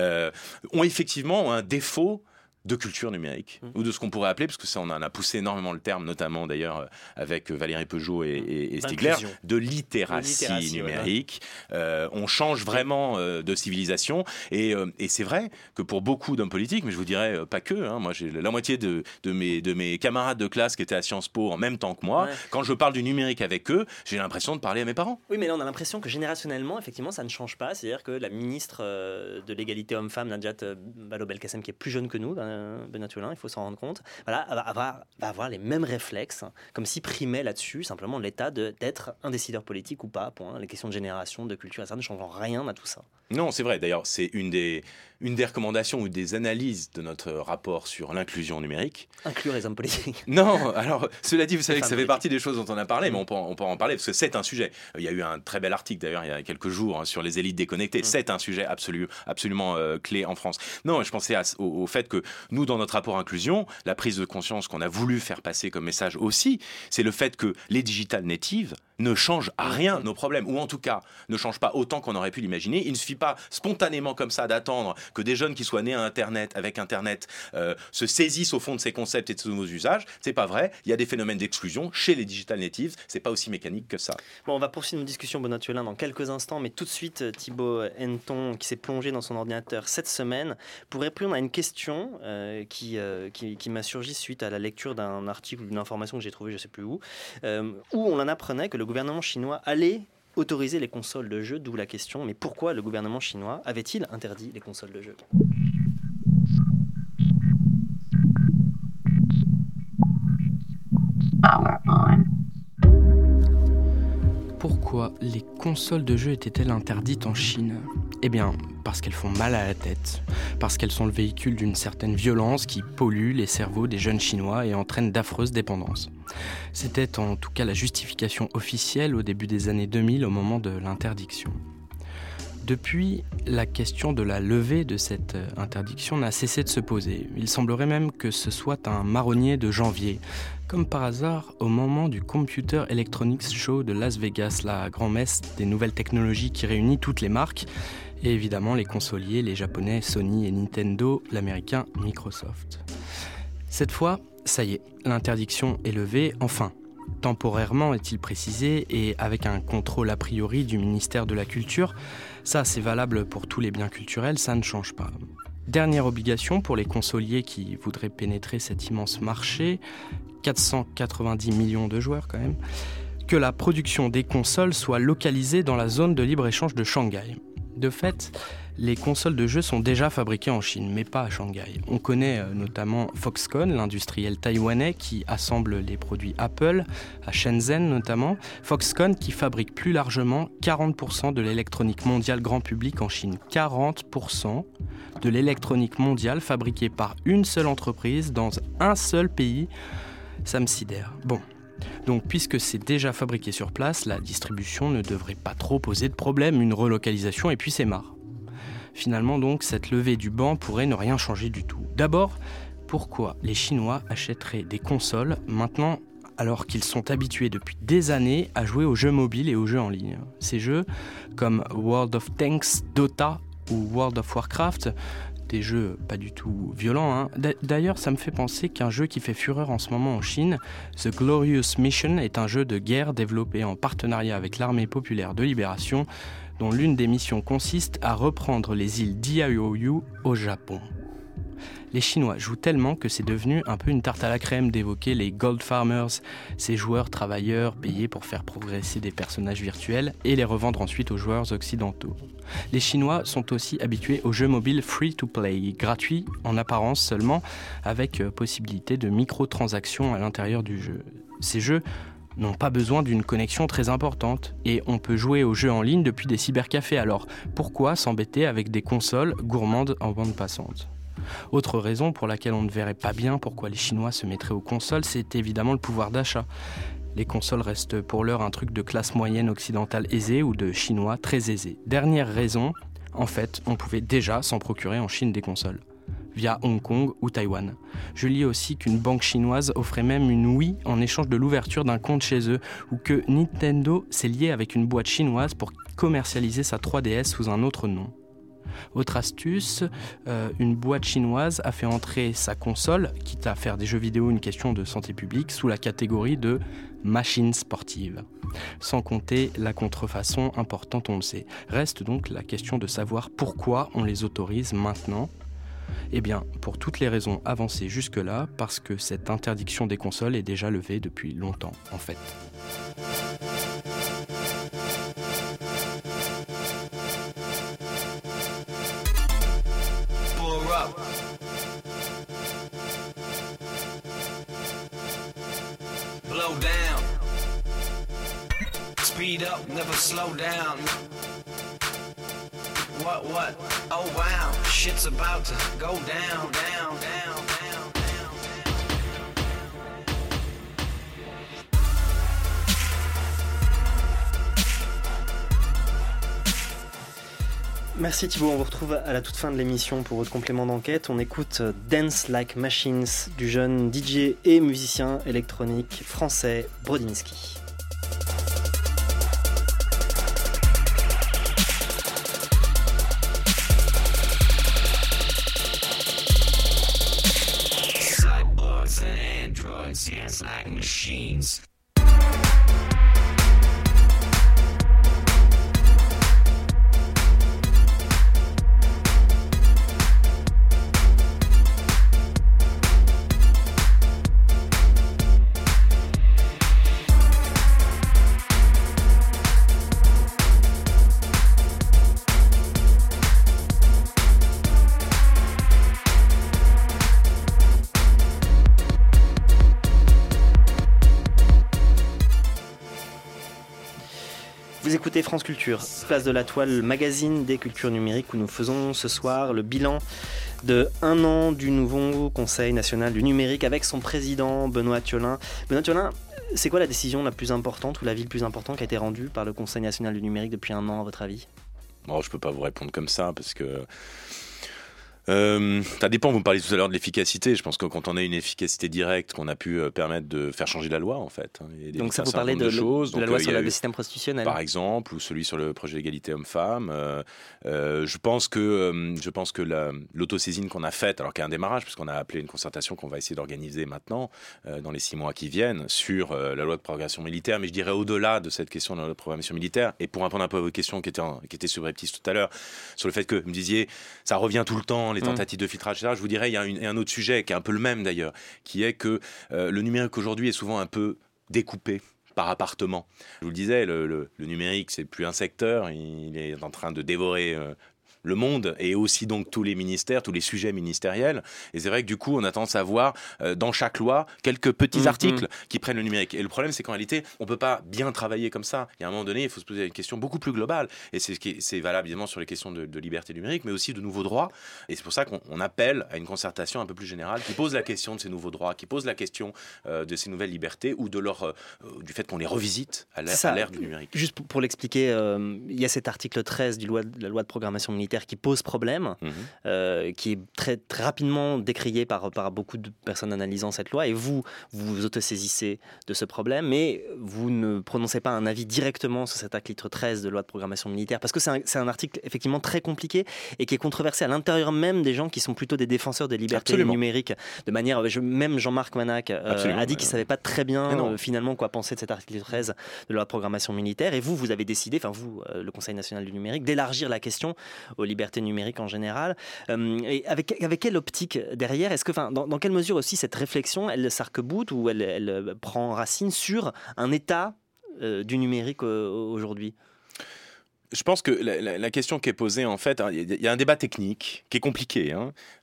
ont effectivement un défaut de culture numérique, ou de ce qu'on pourrait appeler, parce que ça on en a poussé énormément le terme, notamment d'ailleurs avec Valérie Peugeot et Stigler, de littératie numérique. On change vraiment de civilisation, et c'est vrai que pour beaucoup d'hommes politiques, mais je vous dirais pas que, moi j'ai la moitié de mes camarades de classe qui étaient à Sciences Po en même temps que moi, quand je parle du numérique avec eux, j'ai l'impression de parler à mes parents. Oui, mais là on a l'impression que générationnellement, effectivement, ça ne change pas, c'est-à-dire que la ministre de l'égalité homme-femme, Najat Vallaud-Belkacem, qui est plus jeune que nous, Benatulin, il faut s'en rendre compte, voilà, va avoir les mêmes réflexes, comme s'il primait là-dessus simplement l'état d'être un décideur politique ou pas, point. Les questions de génération, de culture, ça ne change rien à tout ça. Non, c'est vrai. D'ailleurs, c'est une des recommandations ou des analyses de notre rapport sur l'inclusion numérique. Inclure les hommes politiques. Non, alors, cela dit, vous savez que ça fait partie des choses dont on a parlé, mais on peut en parler, parce que c'est un sujet. Il y a eu un très bel article, d'ailleurs, il y a quelques jours, sur les élites déconnectées. C'est un sujet absolument clé en France. Non, je pensais au fait que nous, dans notre rapport inclusion, la prise de conscience qu'on a voulu faire passer comme message aussi, c'est le fait que les digital natives ne change à rien nos problèmes, ou en tout cas ne change pas autant qu'on aurait pu l'imaginer. Il ne suffit pas spontanément comme ça d'attendre que des jeunes qui soient nés avec Internet se saisissent au fond de ces concepts et de ces nouveaux usages. C'est pas vrai. Il y a des phénomènes d'exclusion chez les digital natives. C'est pas aussi mécanique que ça. Bon, on va poursuivre nos discussions, Benoît Thiolin, dans quelques instants, mais tout de suite, Thibaut Henneton, qui s'est plongé dans son ordinateur cette semaine, pour répondre à une question qui m'a surgi suite à la lecture d'un article ou d'une information que j'ai trouvée, je ne sais plus où on en apprenait que le gouvernement chinois allait autoriser les consoles de jeux, d'où la question, mais pourquoi le gouvernement chinois avait-il interdit les consoles de jeux ? Pourquoi les consoles de jeux étaient-elles interdites en Chine ? Eh bien, parce qu'elles font mal à la tête, parce qu'elles sont le véhicule d'une certaine violence qui pollue les cerveaux des jeunes Chinois et entraîne d'affreuses dépendances. C'était en tout cas la justification officielle au début des années 2000 au moment de l'interdiction. Depuis, la question de la levée de cette interdiction n'a cessé de se poser. Il semblerait même que ce soit un marronnier de janvier. Comme par hasard, au moment du Computer Electronics Show de Las Vegas, la grand-messe des nouvelles technologies qui réunit toutes les marques, et évidemment les consoliers, les japonais Sony et Nintendo, l'américain Microsoft. Cette fois, ça y est, l'interdiction est levée, enfin. Temporairement, est-il précisé, et avec un contrôle a priori du ministère de la Culture. Ça, c'est valable pour tous les biens culturels, ça ne change pas. Dernière obligation pour les consoliers qui voudraient pénétrer cet immense marché, 490 millions de joueurs quand même, que la production des consoles soit localisée dans la zone de libre-échange de Shanghai. De fait, les consoles de jeux sont déjà fabriquées en Chine, mais pas à Shanghai. On connaît notamment Foxconn, l'industriel taïwanais qui assemble les produits Apple, à Shenzhen notamment. Foxconn qui fabrique plus largement 40% de l'électronique mondiale grand public en Chine. 40% de l'électronique mondiale fabriquée par une seule entreprise dans un seul pays. Ça me sidère. Bon. Donc, puisque c'est déjà fabriqué sur place, la distribution ne devrait pas trop poser de problème, une relocalisation et puis c'est marre. Finalement donc, cette levée du ban pourrait ne rien changer du tout. D'abord, pourquoi les Chinois achèteraient des consoles maintenant alors qu'ils sont habitués depuis des années à jouer aux jeux mobiles et aux jeux en ligne ? Ces jeux comme World of Tanks, Dota ou World of Warcraft, des jeux pas du tout violents, hein. D'ailleurs, ça me fait penser qu'un jeu qui fait fureur en ce moment en Chine, The Glorious Mission, est un jeu de guerre développé en partenariat avec l'Armée populaire de libération, dont l'une des missions consiste à reprendre les îles Diaoyu au Japon. Les Chinois jouent tellement que c'est devenu un peu une tarte à la crème d'évoquer les Gold Farmers, ces joueurs travailleurs payés pour faire progresser des personnages virtuels et les revendre ensuite aux joueurs occidentaux. Les Chinois sont aussi habitués aux jeux mobiles free-to-play, gratuits en apparence seulement, avec possibilité de microtransactions à l'intérieur du jeu. Ces jeux n'ont pas besoin d'une connexion très importante et on peut jouer aux jeux en ligne depuis des cybercafés, alors pourquoi s'embêter avec des consoles gourmandes en bande passante ? Autre raison pour laquelle on ne verrait pas bien pourquoi les Chinois se mettraient aux consoles, c'est évidemment le pouvoir d'achat. Les consoles restent pour l'heure un truc de classe moyenne occidentale aisée ou de Chinois très aisés. Dernière raison, en fait, on pouvait déjà s'en procurer en Chine des consoles, via Hong Kong ou Taïwan. Je lis aussi qu'une banque chinoise offrait même une Wii en échange de l'ouverture d'un compte chez eux, ou que Nintendo s'est lié avec une boîte chinoise pour commercialiser sa 3DS sous un autre nom. Autre astuce, une boîte chinoise a fait entrer sa console, quitte à faire des jeux vidéo une question de santé publique, sous la catégorie de machines sportives. Sans compter la contrefaçon importante, on le sait. Reste donc la question de savoir pourquoi on les autorise maintenant. Eh bien, pour toutes les raisons avancées jusque-là, parce que cette interdiction des consoles est déjà levée depuis longtemps, en fait. Blow down, speed up, never slow down. What? Oh wow, shit's about to go down, down, down, down, down, Merci Thibaut, on vous retrouve à la toute fin de l'émission pour votre complément d'enquête. On écoute Dance Like Machines du jeune DJ et musicien électronique français Brodinski. machines, hands like machines. Vous écoutez France Culture, Place de la Toile, magazine des cultures numériques où nous faisons ce soir le bilan de 1 an du nouveau Conseil national du numérique avec son président Benoît Thiolin. Benoît Thiolin, c'est quoi la décision la plus importante ou la ville plus importante qui a été rendue par le Conseil national du numérique depuis 1 an à votre avis ? Bon, je ne peux pas vous répondre comme ça parce que... ça dépend, vous me parliez tout à l'heure de l'efficacité. Je pense que quand on a une efficacité directe, qu'on a pu permettre de faire changer la loi, en fait. Donc ça, vous parlez de la loi sur le système prostitutionnel. Par exemple, ou celui sur le projet d'égalité homme-femme. Je pense que l'autosaisine qu'on a faite, alors qu'il y a un démarrage, puisqu'on a appelé une concertation qu'on va essayer d'organiser maintenant, dans les 6 mois qui viennent, sur la loi de programmation militaire, mais je dirais au-delà de cette question de la loi de programmation militaire, et pour répondre un peu à vos questions qui étaient subreptices tout à l'heure, sur le fait que, vous me disiez, ça revient tout le temps, les tentatives de filtrage, etc. Je vous dirais, il y a un autre sujet qui est un peu le même d'ailleurs, qui est que le numérique aujourd'hui est souvent un peu découpé par appartement. Je vous le disais, le numérique, c'est plus un secteur, il est en train de dévorer le monde et aussi donc tous les ministères, tous les sujets ministériels. Et c'est vrai que du coup, on a tendance à voir dans chaque loi quelques petits articles qui prennent le numérique. Et le problème, c'est qu'en réalité, on ne peut pas bien travailler comme ça. Il y a un moment donné, il faut se poser une question beaucoup plus globale. Et c'est valable évidemment sur les questions de liberté numérique, mais aussi de nouveaux droits. Et c'est pour ça qu'on appelle à une concertation un peu plus générale qui pose la question de ces nouveaux droits, qui pose la question de ces nouvelles libertés ou de du fait qu'on les revisite à l'ère du numérique. Juste pour l'expliquer, il y a cet article 13 de la loi de programmation militaire qui pose problème, qui est très, très rapidement décrié par beaucoup de personnes analysant cette loi, et vous autosaisissez de ce problème, mais vous ne prononcez pas un avis directement sur cet article 13 de loi de programmation militaire, parce que c'est un article effectivement très compliqué et qui est controversé à l'intérieur même des gens qui sont plutôt des défenseurs des libertés numériques, de manière, même Jean-Marc Manac a dit qu'il ne savait pas très bien finalement quoi penser de cet article 13 de la loi de programmation militaire, et vous avez décidé, le Conseil national du numérique, d'élargir la question aux libertés numériques en général. Et avec quelle optique derrière ? Est-ce que, dans quelle mesure aussi cette réflexion, elle s'arc-boute ou elle prend racine sur un état du numérique aujourd'hui ? Je pense que la question qui est posée, en fait, il y a un débat technique qui est compliqué,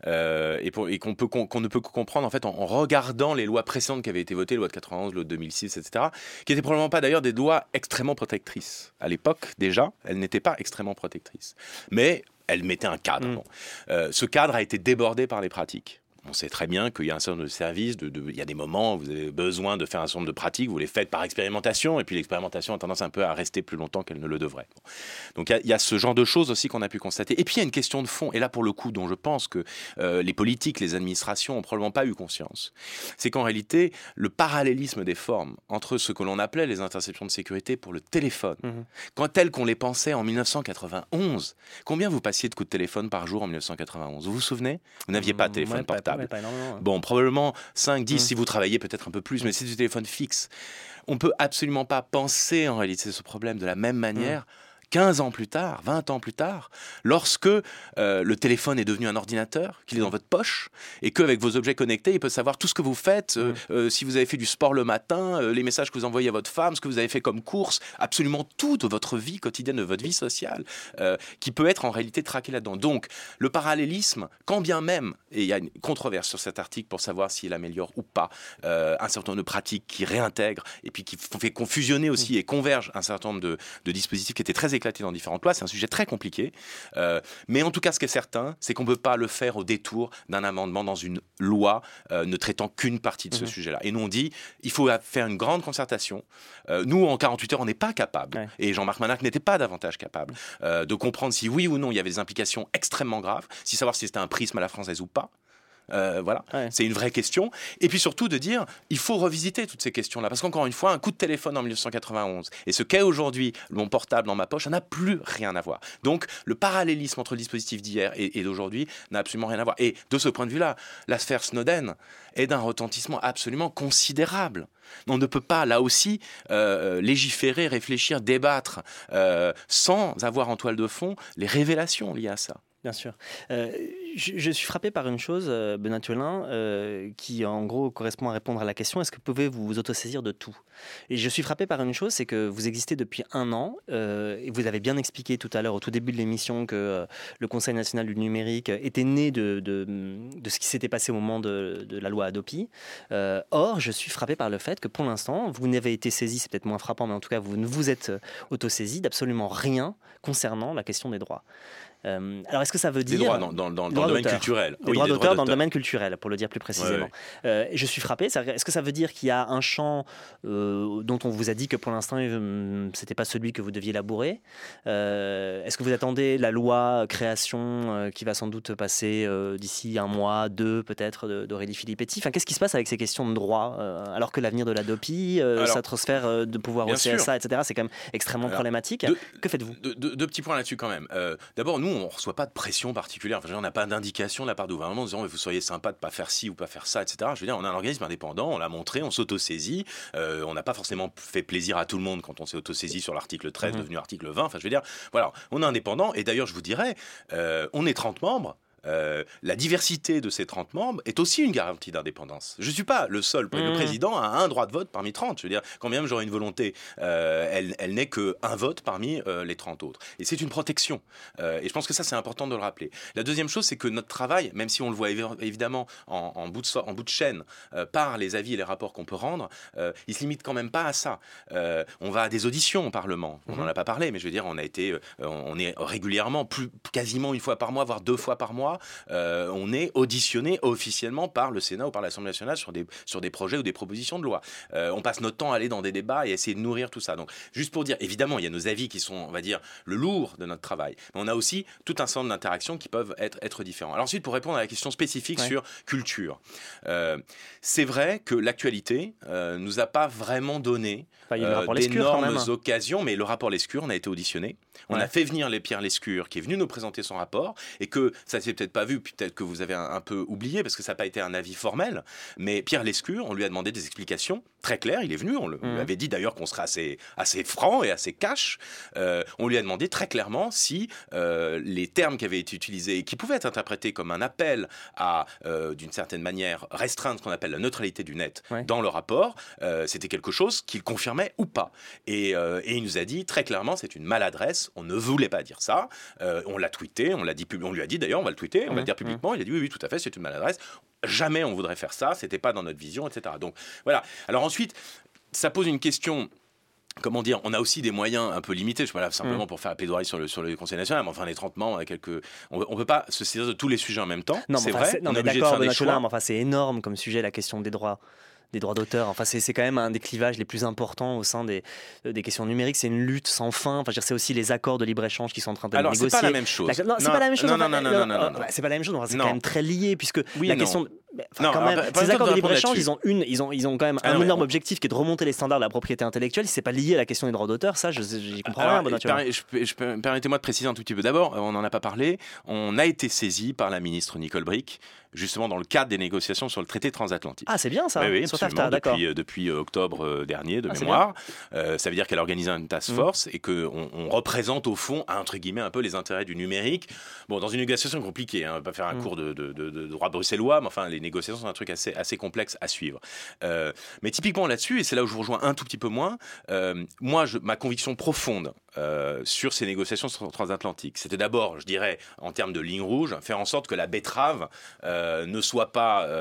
et qu'on ne peut que comprendre en fait en regardant les lois précédentes qui avaient été votées, loi de 91, loi de 2006, etc., qui n'étaient probablement pas d'ailleurs des lois extrêmement protectrices. À l'époque, déjà, elles n'étaient pas extrêmement protectrices. Mais elles mettaient un cadre. Ce cadre a été débordé par les pratiques. On sait très bien qu'il y a un certain nombre de services, il y a des moments où vous avez besoin de faire un certain nombre de pratiques, vous les faites par expérimentation, et puis l'expérimentation a tendance un peu à rester plus longtemps qu'elle ne le devrait. Donc il y a ce genre de choses aussi qu'on a pu constater. Et puis il y a une question de fond, et là pour le coup dont je pense que les politiques, les administrations n'ont probablement pas eu conscience. C'est qu'en réalité, le parallélisme des formes entre ce que l'on appelait les interceptions de sécurité pour le téléphone, tel qu'on les pensait en 1991, combien vous passiez de coups de téléphone par jour en 1991 ? Vous vous souvenez ? Vous n'aviez pas de téléphone portable. Bon, probablement 5, 10 si vous travaillez peut-être un peu plus, mais c'est du téléphone fixe. On ne peut absolument pas penser en réalité ce problème de la même manière 15 ans plus tard, 20 ans plus tard, lorsque le téléphone est devenu un ordinateur, qu'il est dans votre poche, et qu'avec vos objets connectés, il peut savoir tout ce que vous faites, si vous avez fait du sport le matin, les messages que vous envoyez à votre femme, ce que vous avez fait comme course, absolument tout de votre vie quotidienne, de votre vie sociale, qui peut être en réalité traqué là-dedans. Donc, le parallélisme, quand bien même, et il y a une controverse sur cet article pour savoir s'il améliore ou pas un certain nombre de pratiques qui réintègrent, et puis qui fait fusionner aussi et convergent un certain nombre de dispositifs qui étaient très éclaté dans différentes lois, c'est un sujet très compliqué, mais en tout cas ce qui est certain, c'est qu'on ne peut pas le faire au détour d'un amendement dans une loi ne traitant qu'une partie de ce sujet-là. Et nous on dit, il faut faire une grande concertation. Nous en 48 heures on n'est pas capable, et Jean-Marc Manac n'était pas davantage capable de comprendre si oui ou non il y avait des implications extrêmement graves, savoir si c'était un prisme à la française ou pas. Voilà, c'est une vraie question. Et puis surtout de dire, il faut revisiter toutes ces questions-là. Parce qu'encore une fois, un coup de téléphone en 1991 et ce qu'est aujourd'hui mon portable dans ma poche, ça n'a plus rien à voir. Donc le parallélisme entre le dispositif d'hier et d'aujourd'hui n'a absolument rien à voir. Et de ce point de vue-là, l'affaire Snowden est d'un retentissement absolument considérable. On ne peut pas, là aussi, légiférer, réfléchir, débattre sans avoir en toile de fond les révélations liées à ça. Bien sûr. Je suis frappé par une chose, Benoît Thiolin, qui en gros correspond à répondre à la question, est-ce que vous pouvez vous autosaisir de tout ? Et je suis frappé par une chose, c'est que vous existez depuis 1 an, et vous avez bien expliqué tout à l'heure, au tout début de l'émission, que le Conseil national du numérique était né de ce qui s'était passé au moment de la loi Hadopi. Or, je suis frappé par le fait que pour l'instant, vous n'avez été saisi, c'est peut-être moins frappant, mais en tout cas, vous ne vous êtes autosaisi d'absolument rien concernant la question des droits. Alors, est-ce que ça veut dire... Des droits dans le domaine culturel. Des droits d'auteur dans le domaine culturel, pour le dire plus précisément. Ouais. Je suis frappé. Est-ce que ça veut dire qu'il y a un champ dont on vous a dit que pour l'instant, c'était pas celui que vous deviez labourer ? Est-ce que vous attendez la loi création qui va sans doute passer d'ici 1 mois, 2 peut-être, d'Aurélie Filippetti ? Enfin, qu'est-ce qui se passe avec ces questions de droit alors que l'avenir de l'Hadopi, sa transfert de pouvoir au CSA, etc., c'est quand même extrêmement problématique. Que faites-vous ? Deux petits points là-dessus quand même. D'abord, nous, on ne reçoit pas de pression particulière. Enfin, on n'a pas d'indication de la part du gouvernement en disant vous soyez sympa de ne pas faire ci ou pas faire ça, etc. Je veux dire, on a un organisme indépendant, on l'a montré, on s'autosaisit. On n'a pas forcément fait plaisir à tout le monde quand on s'est autosaisi sur l'article 13 devenu article 20. Enfin, je veux dire, voilà, on est indépendant. Et d'ailleurs, je vous dirais, on est 30 membres. La diversité de ces 30 membres est aussi une garantie d'indépendance. Je ne suis pas le seul. Le président a un droit de vote parmi 30. Je veux dire, quand même j'aurais une volonté, elle n'est qu'un vote parmi les 30 autres. Et c'est une protection. Et je pense que ça, c'est important de le rappeler. La deuxième chose, c'est que notre travail, même si on le voit évidemment en bout de chaîne par les avis et les rapports qu'on peut rendre, il ne se limite quand même pas à ça. On va à des auditions au Parlement. On n'en a pas parlé, mais je veux dire, on est régulièrement, quasiment 1 fois par mois, voire 2 fois par mois, on est auditionné officiellement par le Sénat ou par l'Assemblée nationale sur des projets ou des propositions de loi. On passe notre temps à aller dans des débats et à essayer de nourrir tout ça. Donc, juste pour dire, évidemment, il y a nos avis qui sont, on va dire, le lourd de notre travail. Mais on a aussi tout un certain nombre d'interactions qui peuvent être différents. Alors ensuite, pour répondre à la question spécifique sur culture, c'est vrai que l'actualité nous a pas vraiment donné d'énormes occasions, mais le rapport Lescure, on a été auditionné. On a fait venir Pierre Lescure, qui est venu nous présenter son rapport, et que ça s'est peut-être pas vu, puis peut-être que vous avez un peu oublié, parce que ça n'a pas été un avis formel, mais Pierre Lescure, on lui a demandé des explications très claires, il est venu, on lui avait dit d'ailleurs qu'on serait assez franc et assez cash, on lui a demandé très clairement si les termes qui avaient été utilisés, et qui pouvaient être interprétés comme un appel à, d'une certaine manière, restreindre ce qu'on appelle la neutralité du net dans le rapport, c'était quelque chose qu'il confirmait ou pas. Et il nous a dit très clairement, c'est une maladresse, on ne voulait pas dire ça, on l'a tweeté, on lui a dit d'ailleurs, on va le tweeter, on va le dire publiquement, il a dit oui, tout à fait, c'est une maladresse, jamais on voudrait faire ça, c'était pas dans notre vision, etc. Donc voilà. Alors ensuite, ça pose une question. Comment dire, on a aussi des moyens un peu limités. Je suis pas là simplement pour faire la plaidoirie sur le Conseil national, mais enfin les 30 membres, on peut pas se saisir de tous les sujets en même temps. Non, c'est vrai. On est obligé de faire des choix. Mais enfin, c'est énorme comme sujet, la question des droits d'auteur. Enfin, c'est quand même un des clivages les plus importants au sein des questions numériques. C'est une lutte sans fin. Enfin, c'est aussi les accords de libre-échange qui sont en train de négocier. Alors, c'est pas la même chose. Non, c'est pas la même chose. Non. C'est pas la même chose. C'est quand même très lié, puisque la question... ces accords de libre-échange, ils ont quand même un énorme objectif qui est de remonter les standards de la propriété intellectuelle. C'est pas lié à la question des droits d'auteur, ça, j'y comprends rien. Permettez-moi de préciser un tout petit peu. D'abord, on n'en a pas parlé. On a été saisi par la ministre Nicole Bricq, justement dans le cadre des négociations sur le traité transatlantique. Ah, c'est bien ça. Oui, sur TAFTA, d'accord. Depuis octobre dernier, de mémoire. Ça veut dire qu'elle a organisé une task force et qu'on représente au fond, entre guillemets, un peu les intérêts du numérique. Bon, dans une négociation compliquée, on va pas faire un cours de droit bruxellois, mais enfin, les négociations sont un truc assez complexe à suivre. Mais typiquement là-dessus, et c'est là où je vous rejoins un tout petit peu moins, ma conviction profonde sur ces négociations transatlantiques, c'était d'abord, je dirais, en termes de ligne rouge, faire en sorte que la betterave ne soit pas,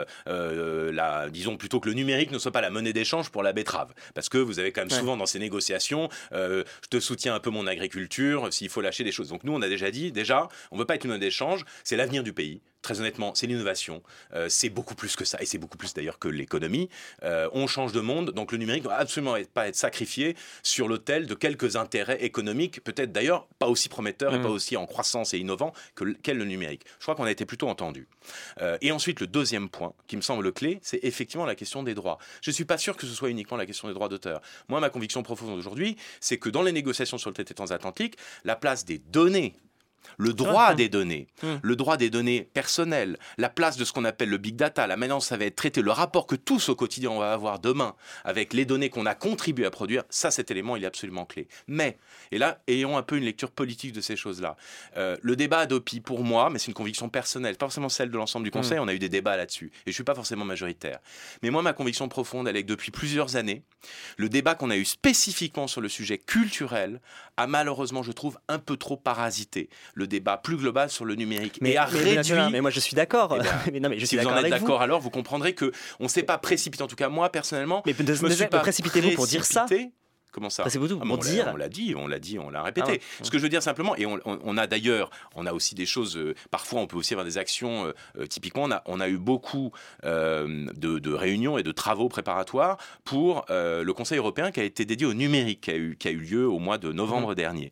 disons plutôt que le numérique ne soit pas la monnaie d'échange pour la betterave. Parce que vous avez quand même souvent dans ces négociations, je te soutiens un peu mon agriculture, s'il faut lâcher des choses. Donc nous, on a déjà dit, on ne veut pas être une monnaie d'échange, c'est l'avenir du pays. Très honnêtement, c'est l'innovation, c'est beaucoup plus que ça, et c'est beaucoup plus d'ailleurs que l'économie. On change de monde, donc le numérique ne doit absolument pas être sacrifié sur l'autel de quelques intérêts économiques économique, peut-être d'ailleurs pas aussi prometteur et pas aussi en croissance et innovant qu'est le numérique. Je crois qu'on a été plutôt entendu. Et ensuite, le deuxième point qui me semble clé, c'est effectivement la question des droits. Je ne suis pas sûr que ce soit uniquement la question des droits d'auteur. Moi, ma conviction profonde aujourd'hui, c'est que dans les négociations sur le traité transatlantique, la place des données, le droit des données, le droit des données personnelles, la place de ce qu'on appelle le big data, la manière dont ça va être traité, le rapport que tous au quotidien on va avoir demain avec les données qu'on a contribué à produire, ça, cet élément, il est absolument clé. Mais, et là, ayons un peu une lecture politique de ces choses-là. Le débat Adopi, pour moi, mais c'est une conviction personnelle, pas forcément celle de l'ensemble du Conseil, on a eu des débats là-dessus, et je ne suis pas forcément majoritaire. Mais moi, ma conviction profonde, elle est que depuis plusieurs années, le débat qu'on a eu spécifiquement sur le sujet culturel a malheureusement, je trouve, un peu trop parasité le débat plus global sur le numérique. Mais moi je suis d'accord. Si vous en êtes d'accord, alors vous comprendrez que on ne s'est pas précipité. En tout cas, moi personnellement, je me suis pas précipitez-vous pour dire ça. Comment ça? C'est vous pour dire. On l'a dit, on l'a répété. Ce que je veux dire simplement, et on a d'ailleurs, on a aussi des choses. Parfois, on peut aussi avoir des actions. Typiquement, on a eu beaucoup de réunions et de travaux préparatoires pour le Conseil européen qui a été dédié au numérique, qui a eu lieu au mois de novembre dernier.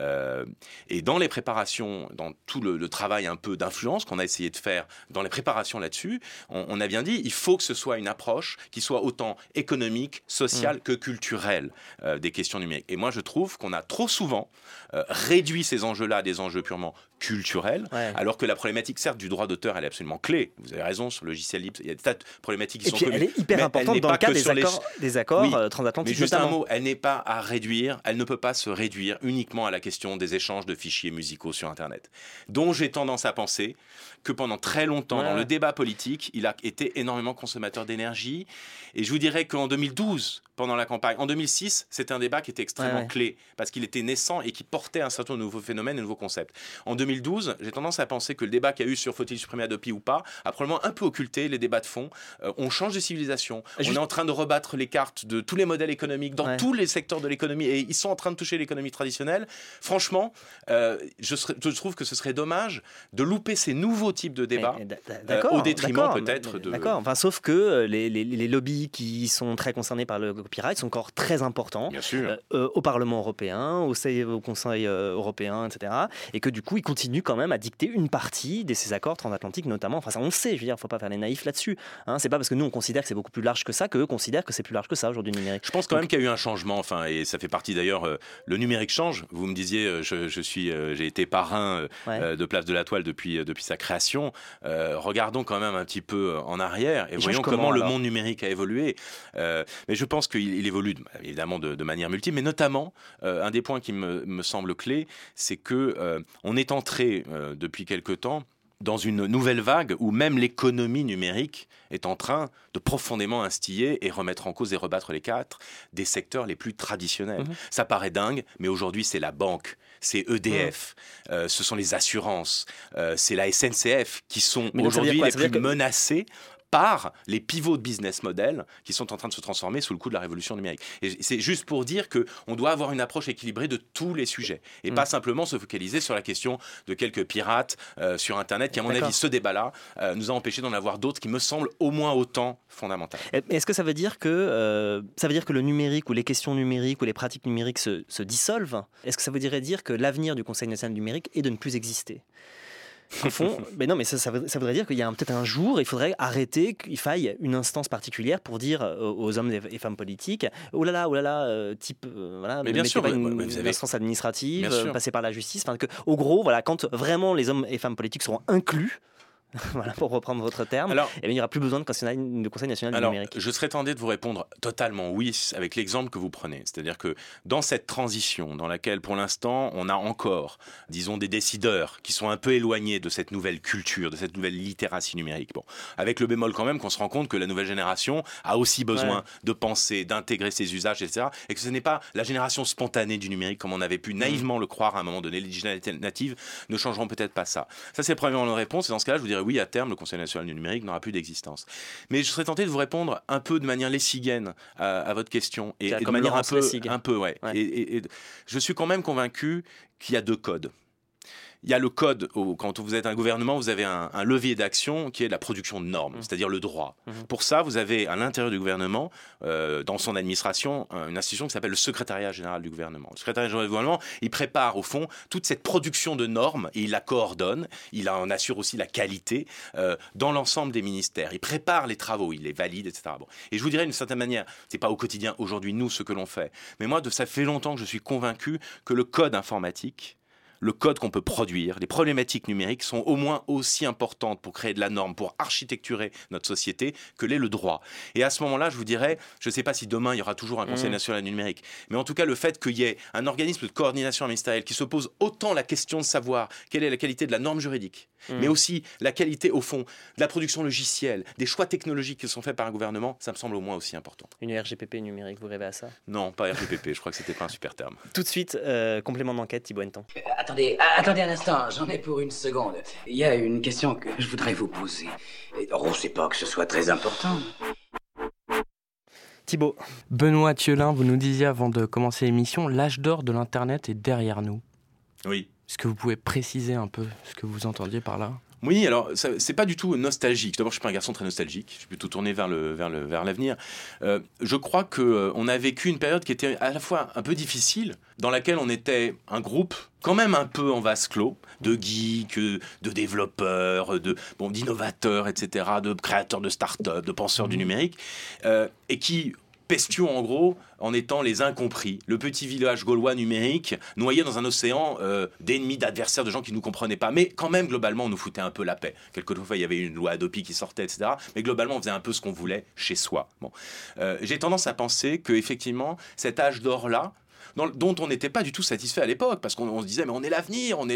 Et dans les préparations, dans tout le travail un peu d'influence qu'on a essayé de faire dans les préparations là-dessus, on a bien dit, il faut que ce soit une approche qui soit autant économique, sociale que culturelle. Des questions numériques. Et moi, je trouve qu'on a trop souvent réduit ces enjeux-là à des enjeux purement culturels, alors que la problématique, certes, du droit d'auteur, elle est absolument clé. Vous avez raison, sur le logiciel libre, il y a des tas de problématiques qui sont communes. Elle est hyper importante dans le cas des accords transatlantiques. Mais juste un mot, elle n'est pas à réduire, elle ne peut pas se réduire uniquement à la question des échanges de fichiers musicaux sur Internet, dont j'ai tendance à penser que pendant très longtemps, dans le débat politique, il a été énormément consommateur d'énergie. Et je vous dirais qu'en 2012, pendant la campagne, en 2006, c'était un débat qui était extrêmement clé, parce qu'il était naissant et qui portait un certain nombre de nouveaux phénomènes et de nouveaux concepts. En 2012, j'ai tendance à penser que le débat qu'il y a eu sur faut-il supprimer Adopi ou pas a probablement un peu occulté les débats de fond. On change de civilisation, on est en train de rebattre les cartes de tous les modèles économiques dans tous les secteurs de l'économie, et ils sont en train de toucher l'économie traditionnelle. Franchement, je trouve que ce serait dommage de louper ces nouveaux types de débats au détriment peut-être de... D'accord, enfin, sauf que les lobbies qui sont très concernés par le copyright sont encore très importants. Bien sûr. Au Parlement européen, au Conseil européen, etc. Et que du coup, ils continuent quand même à dicter une partie de ces accords transatlantiques, notamment. Enfin, ça, on le sait, je veux dire, il ne faut pas faire les naïfs là-dessus. C'est pas parce que nous, on consière que c'est beaucoup plus large que ça qu'eux considèrent que c'est plus large que ça aujourd'hui, le numérique. Je pense quand même qu'il y a eu un changement, et ça fait partie d'ailleurs, le numérique change. Vous me disiez, j'ai été parrain de Place de la Toile depuis sa création. Regardons quand même un petit peu en arrière et voyons comment le monde numérique a évolué. Mais je pense qu'il évolue évidemment de manière multiple, mais notamment, un des points qui me semble clé, c'est que on est entré depuis quelque temps dans une nouvelle vague où même l'économie numérique est en train de profondément instiller et remettre en cause et rebattre les cartes des secteurs les plus traditionnels. Ça paraît dingue, mais aujourd'hui c'est la banque, c'est EDF, ce sont les assurances, c'est la SNCF qui sont aujourd'hui les plus menacées par les pivots de business model qui sont en train de se transformer sous le coup de la révolution numérique. Et c'est juste pour dire qu'on doit avoir une approche équilibrée de tous les sujets et pas simplement se focaliser sur la question de quelques pirates sur Internet qui, à mon avis, ce débat-là nous a empêché d'en avoir d'autres qui me semblent au moins autant fondamentales. Est-ce que ça veut dire que le numérique ou les questions numériques ou les pratiques numériques se dissolvent? Est-ce que ça voudrait dire que l'avenir du Conseil national du numérique est de ne plus exister? Au fond, mais non, mais ça voudrait dire qu'il y a peut-être un jour, il faudrait arrêter, qu'il faille une instance particulière pour dire aux hommes et femmes politiques, oh là là, type, voilà, mais bien sûr, pas une instance administrative, passer par la justice, enfin, que, au gros, voilà, quand vraiment les hommes et femmes politiques seront inclus, voilà, pour reprendre votre terme, il n'y aura plus besoin de Conseil national du numérique. Je serais tenté de vous répondre totalement oui avec l'exemple que vous prenez. C'est-à-dire que dans cette transition dans laquelle pour l'instant on a encore, disons, des décideurs qui sont un peu éloignés de cette nouvelle culture, de cette nouvelle littératie numérique. Bon, avec le bémol quand même qu'on se rend compte que la nouvelle génération a aussi besoin de penser, d'intégrer ses usages, etc. Et que ce n'est pas la génération spontanée du numérique comme on avait pu naïvement le croire à un moment donné. Les digitalités natives ne changeront peut-être pas ça. Ça, c'est premièrement la réponse. Et dans ce cas-là, je vous dirais oui, à terme, le Conseil national du numérique n'aura plus d'existence. Mais je serais tenté de vous répondre un peu de manière lessigienne à votre question. Et de manière un peu, ouais. Et je suis quand même convaincu qu'il y a deux codes. Il y a le code, quand vous êtes un gouvernement, vous avez un levier d'action qui est la production de normes, c'est-à-dire le droit. Pour ça, vous avez à l'intérieur du gouvernement, dans son administration, une institution qui s'appelle le secrétariat général du gouvernement. Le secrétariat général du gouvernement, il prépare au fond toute cette production de normes et il la coordonne, il en assure aussi la qualité dans l'ensemble des ministères. Il prépare les travaux, il les valide, etc. Bon. Et je vous dirais d'une certaine manière, c'est pas au quotidien aujourd'hui nous ce que l'on fait, mais moi ça fait longtemps que je suis convaincu que le code informatique, le code qu'on peut produire, les problématiques numériques sont au moins aussi importantes pour créer de la norme, pour architecturer notre société que l'est le droit. Et à ce moment-là, je vous dirais, je ne sais pas si demain il y aura toujours un Conseil national du numérique, mais en tout cas le fait qu'il y ait un organisme de coordination ministérielle qui se pose autant la question de savoir quelle est la qualité de la norme juridique, mais aussi la qualité au fond de la production logicielle, des choix technologiques qui sont faits par un gouvernement, ça me semble au moins aussi important. Une RGPP numérique, vous rêvez à ça? Non, pas RGPP, je crois que c'était pas un super terme. Tout de suite, complément d'enquête, Thibaut Hennetan. Attendez un instant, j'en ai pour une seconde. Il y a une question que je voudrais vous poser. C'est pas que ce soit très important. Thibaut. Benoît Thiolin, vous nous disiez avant de commencer l'émission, l'âge d'or de l'Internet est derrière nous. Oui. Est-ce que vous pouvez préciser un peu ce que vous entendiez par là ? Oui, alors c'est pas du tout nostalgique. D'abord, je suis pas un garçon très nostalgique. Je suis plutôt tourné vers l'avenir. Je crois que on a vécu une période qui était à la fois un peu difficile, dans laquelle on était un groupe quand même un peu en vase clos, de geeks, de développeurs, d'innovateurs, etc., de créateurs de start-up, de penseurs du numérique, et qui pestions en gros en étant les incompris, le petit village gaulois numérique noyé dans un océan d'ennemis, d'adversaires, de gens qui ne nous comprenaient pas, mais quand même globalement on nous foutait un peu la paix. Quelquefois il y avait une loi Adopi qui sortait, etc., mais globalement on faisait un peu ce qu'on voulait chez soi. Bon. J'ai tendance à penser qu'effectivement cet âge d'or là, dont on n'était pas du tout satisfait à l'époque, parce qu'on se disait mais on est l'avenir, on est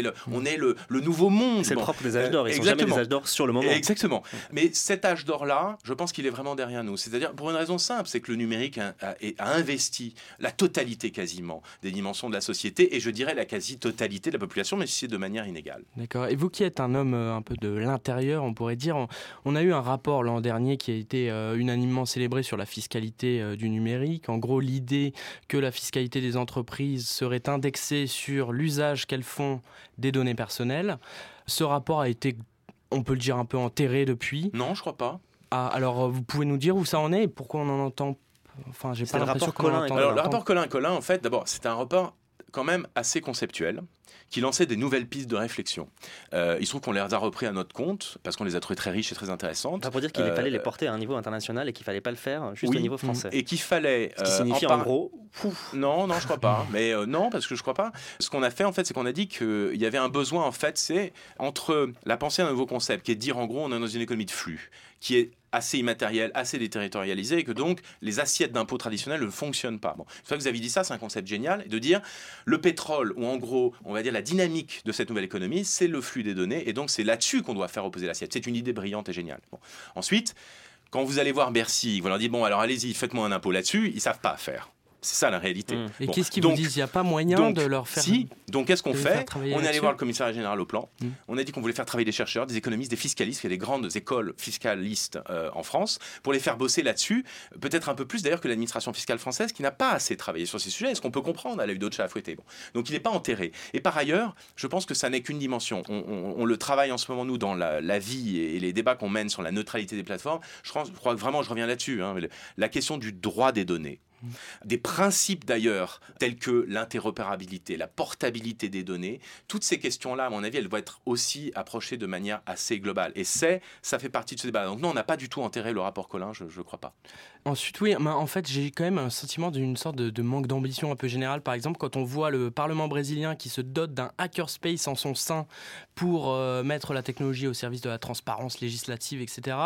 le nouveau monde. C'est le propre des âges d'or, ils sont jamais des âges d'or sur le moment. Exactement. Mais cet âge d'or là, je pense qu'il est vraiment derrière nous. C'est-à-dire pour une raison simple, c'est que le numérique a investi la totalité quasiment des dimensions de la société, et je dirais la quasi-totalité de la population, mais c'est de manière inégale. D'accord. Et vous qui êtes un homme un peu de l'intérieur, on pourrait dire, on a eu un rapport l'an dernier qui a été unanimement célébré sur la fiscalité du numérique. En gros, l'idée que la fiscalité des entreprises serait indexée sur l'usage qu'elles font des données personnelles. Ce rapport a été, on peut le dire, un peu enterré depuis. Non, je crois pas. Ah, alors, vous pouvez nous dire où ça en est et pourquoi on en entend... Enfin, j'ai pas l'impression qu'on en entend. Alors, le rapport Collin, en fait, d'abord, c'est un rapport quand même assez conceptuel, qui lançait des nouvelles pistes de réflexion. Il se trouve qu'on les a repris à notre compte, parce qu'on les a trouvées très riches et très intéressantes. Pas pour dire qu'il fallait les porter à un niveau international et qu'il ne fallait pas le faire juste au niveau français. Et qu'il fallait... Ce qui signifie en gros... Non, je crois pas. Mais non, parce que je crois pas. Ce qu'on a fait, en fait, c'est qu'on a dit qu'il y avait un besoin, en fait, c'est entre la pensée d'un nouveau concept, qui est de dire, en gros, on est dans une économie de flux, qui est assez immatériel, assez déterritorialisé, et que donc les assiettes d'impôts traditionnelles ne fonctionnent pas. Bon, une fois que vous avez dit ça, c'est un concept génial, et de dire le pétrole, ou en gros, on va dire la dynamique de cette nouvelle économie, c'est le flux des données, et donc c'est là-dessus qu'on doit faire reposer l'assiette. C'est une idée brillante et géniale. Bon. Ensuite, quand vous allez voir Bercy, vous leur dites, bon, alors allez-y, faites-moi un impôt là-dessus, ils ne savent pas faire. C'est ça la réalité. Et qu'est-ce qu'ils vous disent ? Il n'y a pas moyen de leur faire... Si, donc qu'est-ce qu'on fait ? On est allé voir le commissaire commissariat général au plan. On a dit qu'on voulait faire travailler des chercheurs, des économistes, des fiscalistes. Il y a des grandes écoles fiscalistes en France pour les faire bosser là-dessus. Peut-être un peu plus d'ailleurs que l'administration fiscale française qui n'a pas assez travaillé sur ces sujets. Est-ce qu'on peut comprendre ? Elle a eu d'autres chats à fouetter. Bon. Donc il n'est pas enterré. Et par ailleurs, je pense que ça n'est qu'une dimension. On le travaille en ce moment, nous, dans la vie et les débats qu'on mène sur la neutralité des plateformes. Je crois que vraiment, je reviens là-dessus. La question du droit des données. Des principes d'ailleurs tels que l'interopérabilité, la portabilité des données, toutes ces questions-là, à mon avis, elles vont être aussi approchées de manière assez globale. Et ça fait partie de ce débat. Donc non, on n'a pas du tout enterré le rapport Collin, je ne crois pas. Ensuite, oui, mais en fait, j'ai quand même un sentiment d'une sorte de manque d'ambition un peu générale. Par exemple, quand on voit le Parlement brésilien qui se dote d'un hackerspace en son sein pour mettre la technologie au service de la transparence législative, etc.,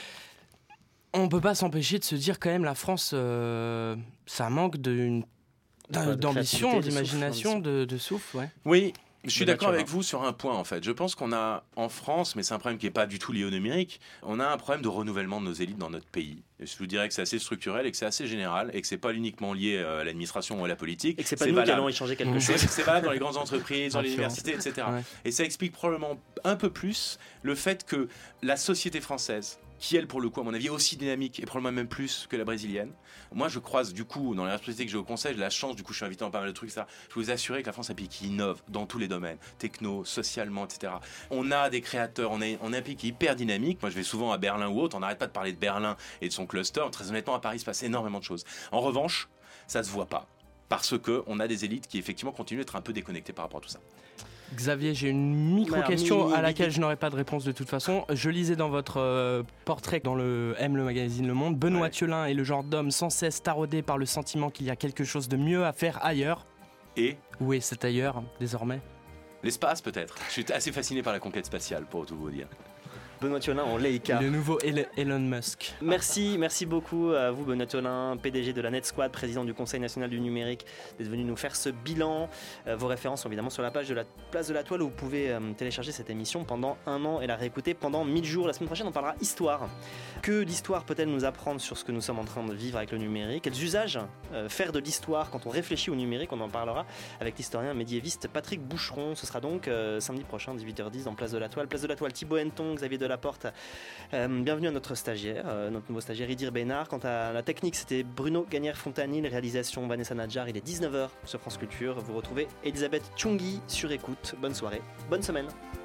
on ne peut pas s'empêcher de se dire quand même la France, ça manque d'ambition, d'imagination, de souffle. Ouais. Oui, je suis d'accord avec vous sur un point en fait. Je pense qu'on a en France, mais c'est un problème qui n'est pas du tout lié au numérique, on a un problème de renouvellement de nos élites dans notre pays. Je vous dirais que c'est assez structurel et que c'est assez général et que c'est pas uniquement lié à l'administration ou à la politique. Et que c'est pas nous qui allons y changer quelque chose. C'est valable dans les grandes entreprises, dans les universités, etc. Ouais. Et ça explique probablement un peu plus le fait que la société française qui elle pour le coup à mon avis est aussi dynamique et probablement même plus que la brésilienne. Moi je croise du coup dans les responsabilités que j'ai au conseil, j'ai la chance du coup je suis invité dans pas mal de trucs, ça. Je peux vous assurer que la France est un pays qui innove dans tous les domaines, techno, socialement, etc. On a des créateurs, on est un pays qui est hyper dynamique. Moi je vais souvent à Berlin ou autre, on n'arrête pas de parler de Berlin et de son cluster. Très honnêtement à Paris il se passe énormément de choses. En revanche ça se voit pas parce qu'on a des élites qui effectivement continuent d'être un peu déconnectées par rapport à tout ça. Xavier, j'ai une micro-question à laquelle je n'aurai pas de réponse de toute façon. Je lisais dans votre portrait dans le magazine Le Monde, Benoît Thiolin est le genre d'homme sans cesse taraudé par le sentiment qu'il y a quelque chose de mieux à faire ailleurs. Et où est cet ailleurs, désormais ? L'espace peut-être. Je suis assez fasciné par la conquête spatiale, pour tout vous dire. Benoît Thiolin en Leica. Le nouveau Elon Musk. Merci beaucoup à vous Benoît Thiolin, PDG de la Net Squad, président du Conseil national du numérique, d'être venu nous faire ce bilan. Vos références sont évidemment sur la page de la Place de la Toile où vous pouvez télécharger cette émission pendant 1 an et la réécouter pendant 1000 jours. La semaine prochaine on parlera histoire. Que l'histoire peut-elle nous apprendre sur ce que nous sommes en train de vivre avec le numérique ? Quels usages faire de l'histoire quand on réfléchit au numérique ? On en parlera avec l'historien médiéviste Patrick Boucheron. Ce sera donc samedi prochain 18h10 dans Place de la Toile. Place de la Toile, Thibaut Henton, Xavier Delaporte. Bienvenue à notre stagiaire, notre nouveau stagiaire Idir Bénard. Quant à la technique, c'était Bruno Gagnère-Fontanil, réalisation Vanessa Nadjar. Il est 19h sur France Culture. Vous retrouvez Elisabeth Tchungui sur écoute. Bonne soirée, bonne semaine.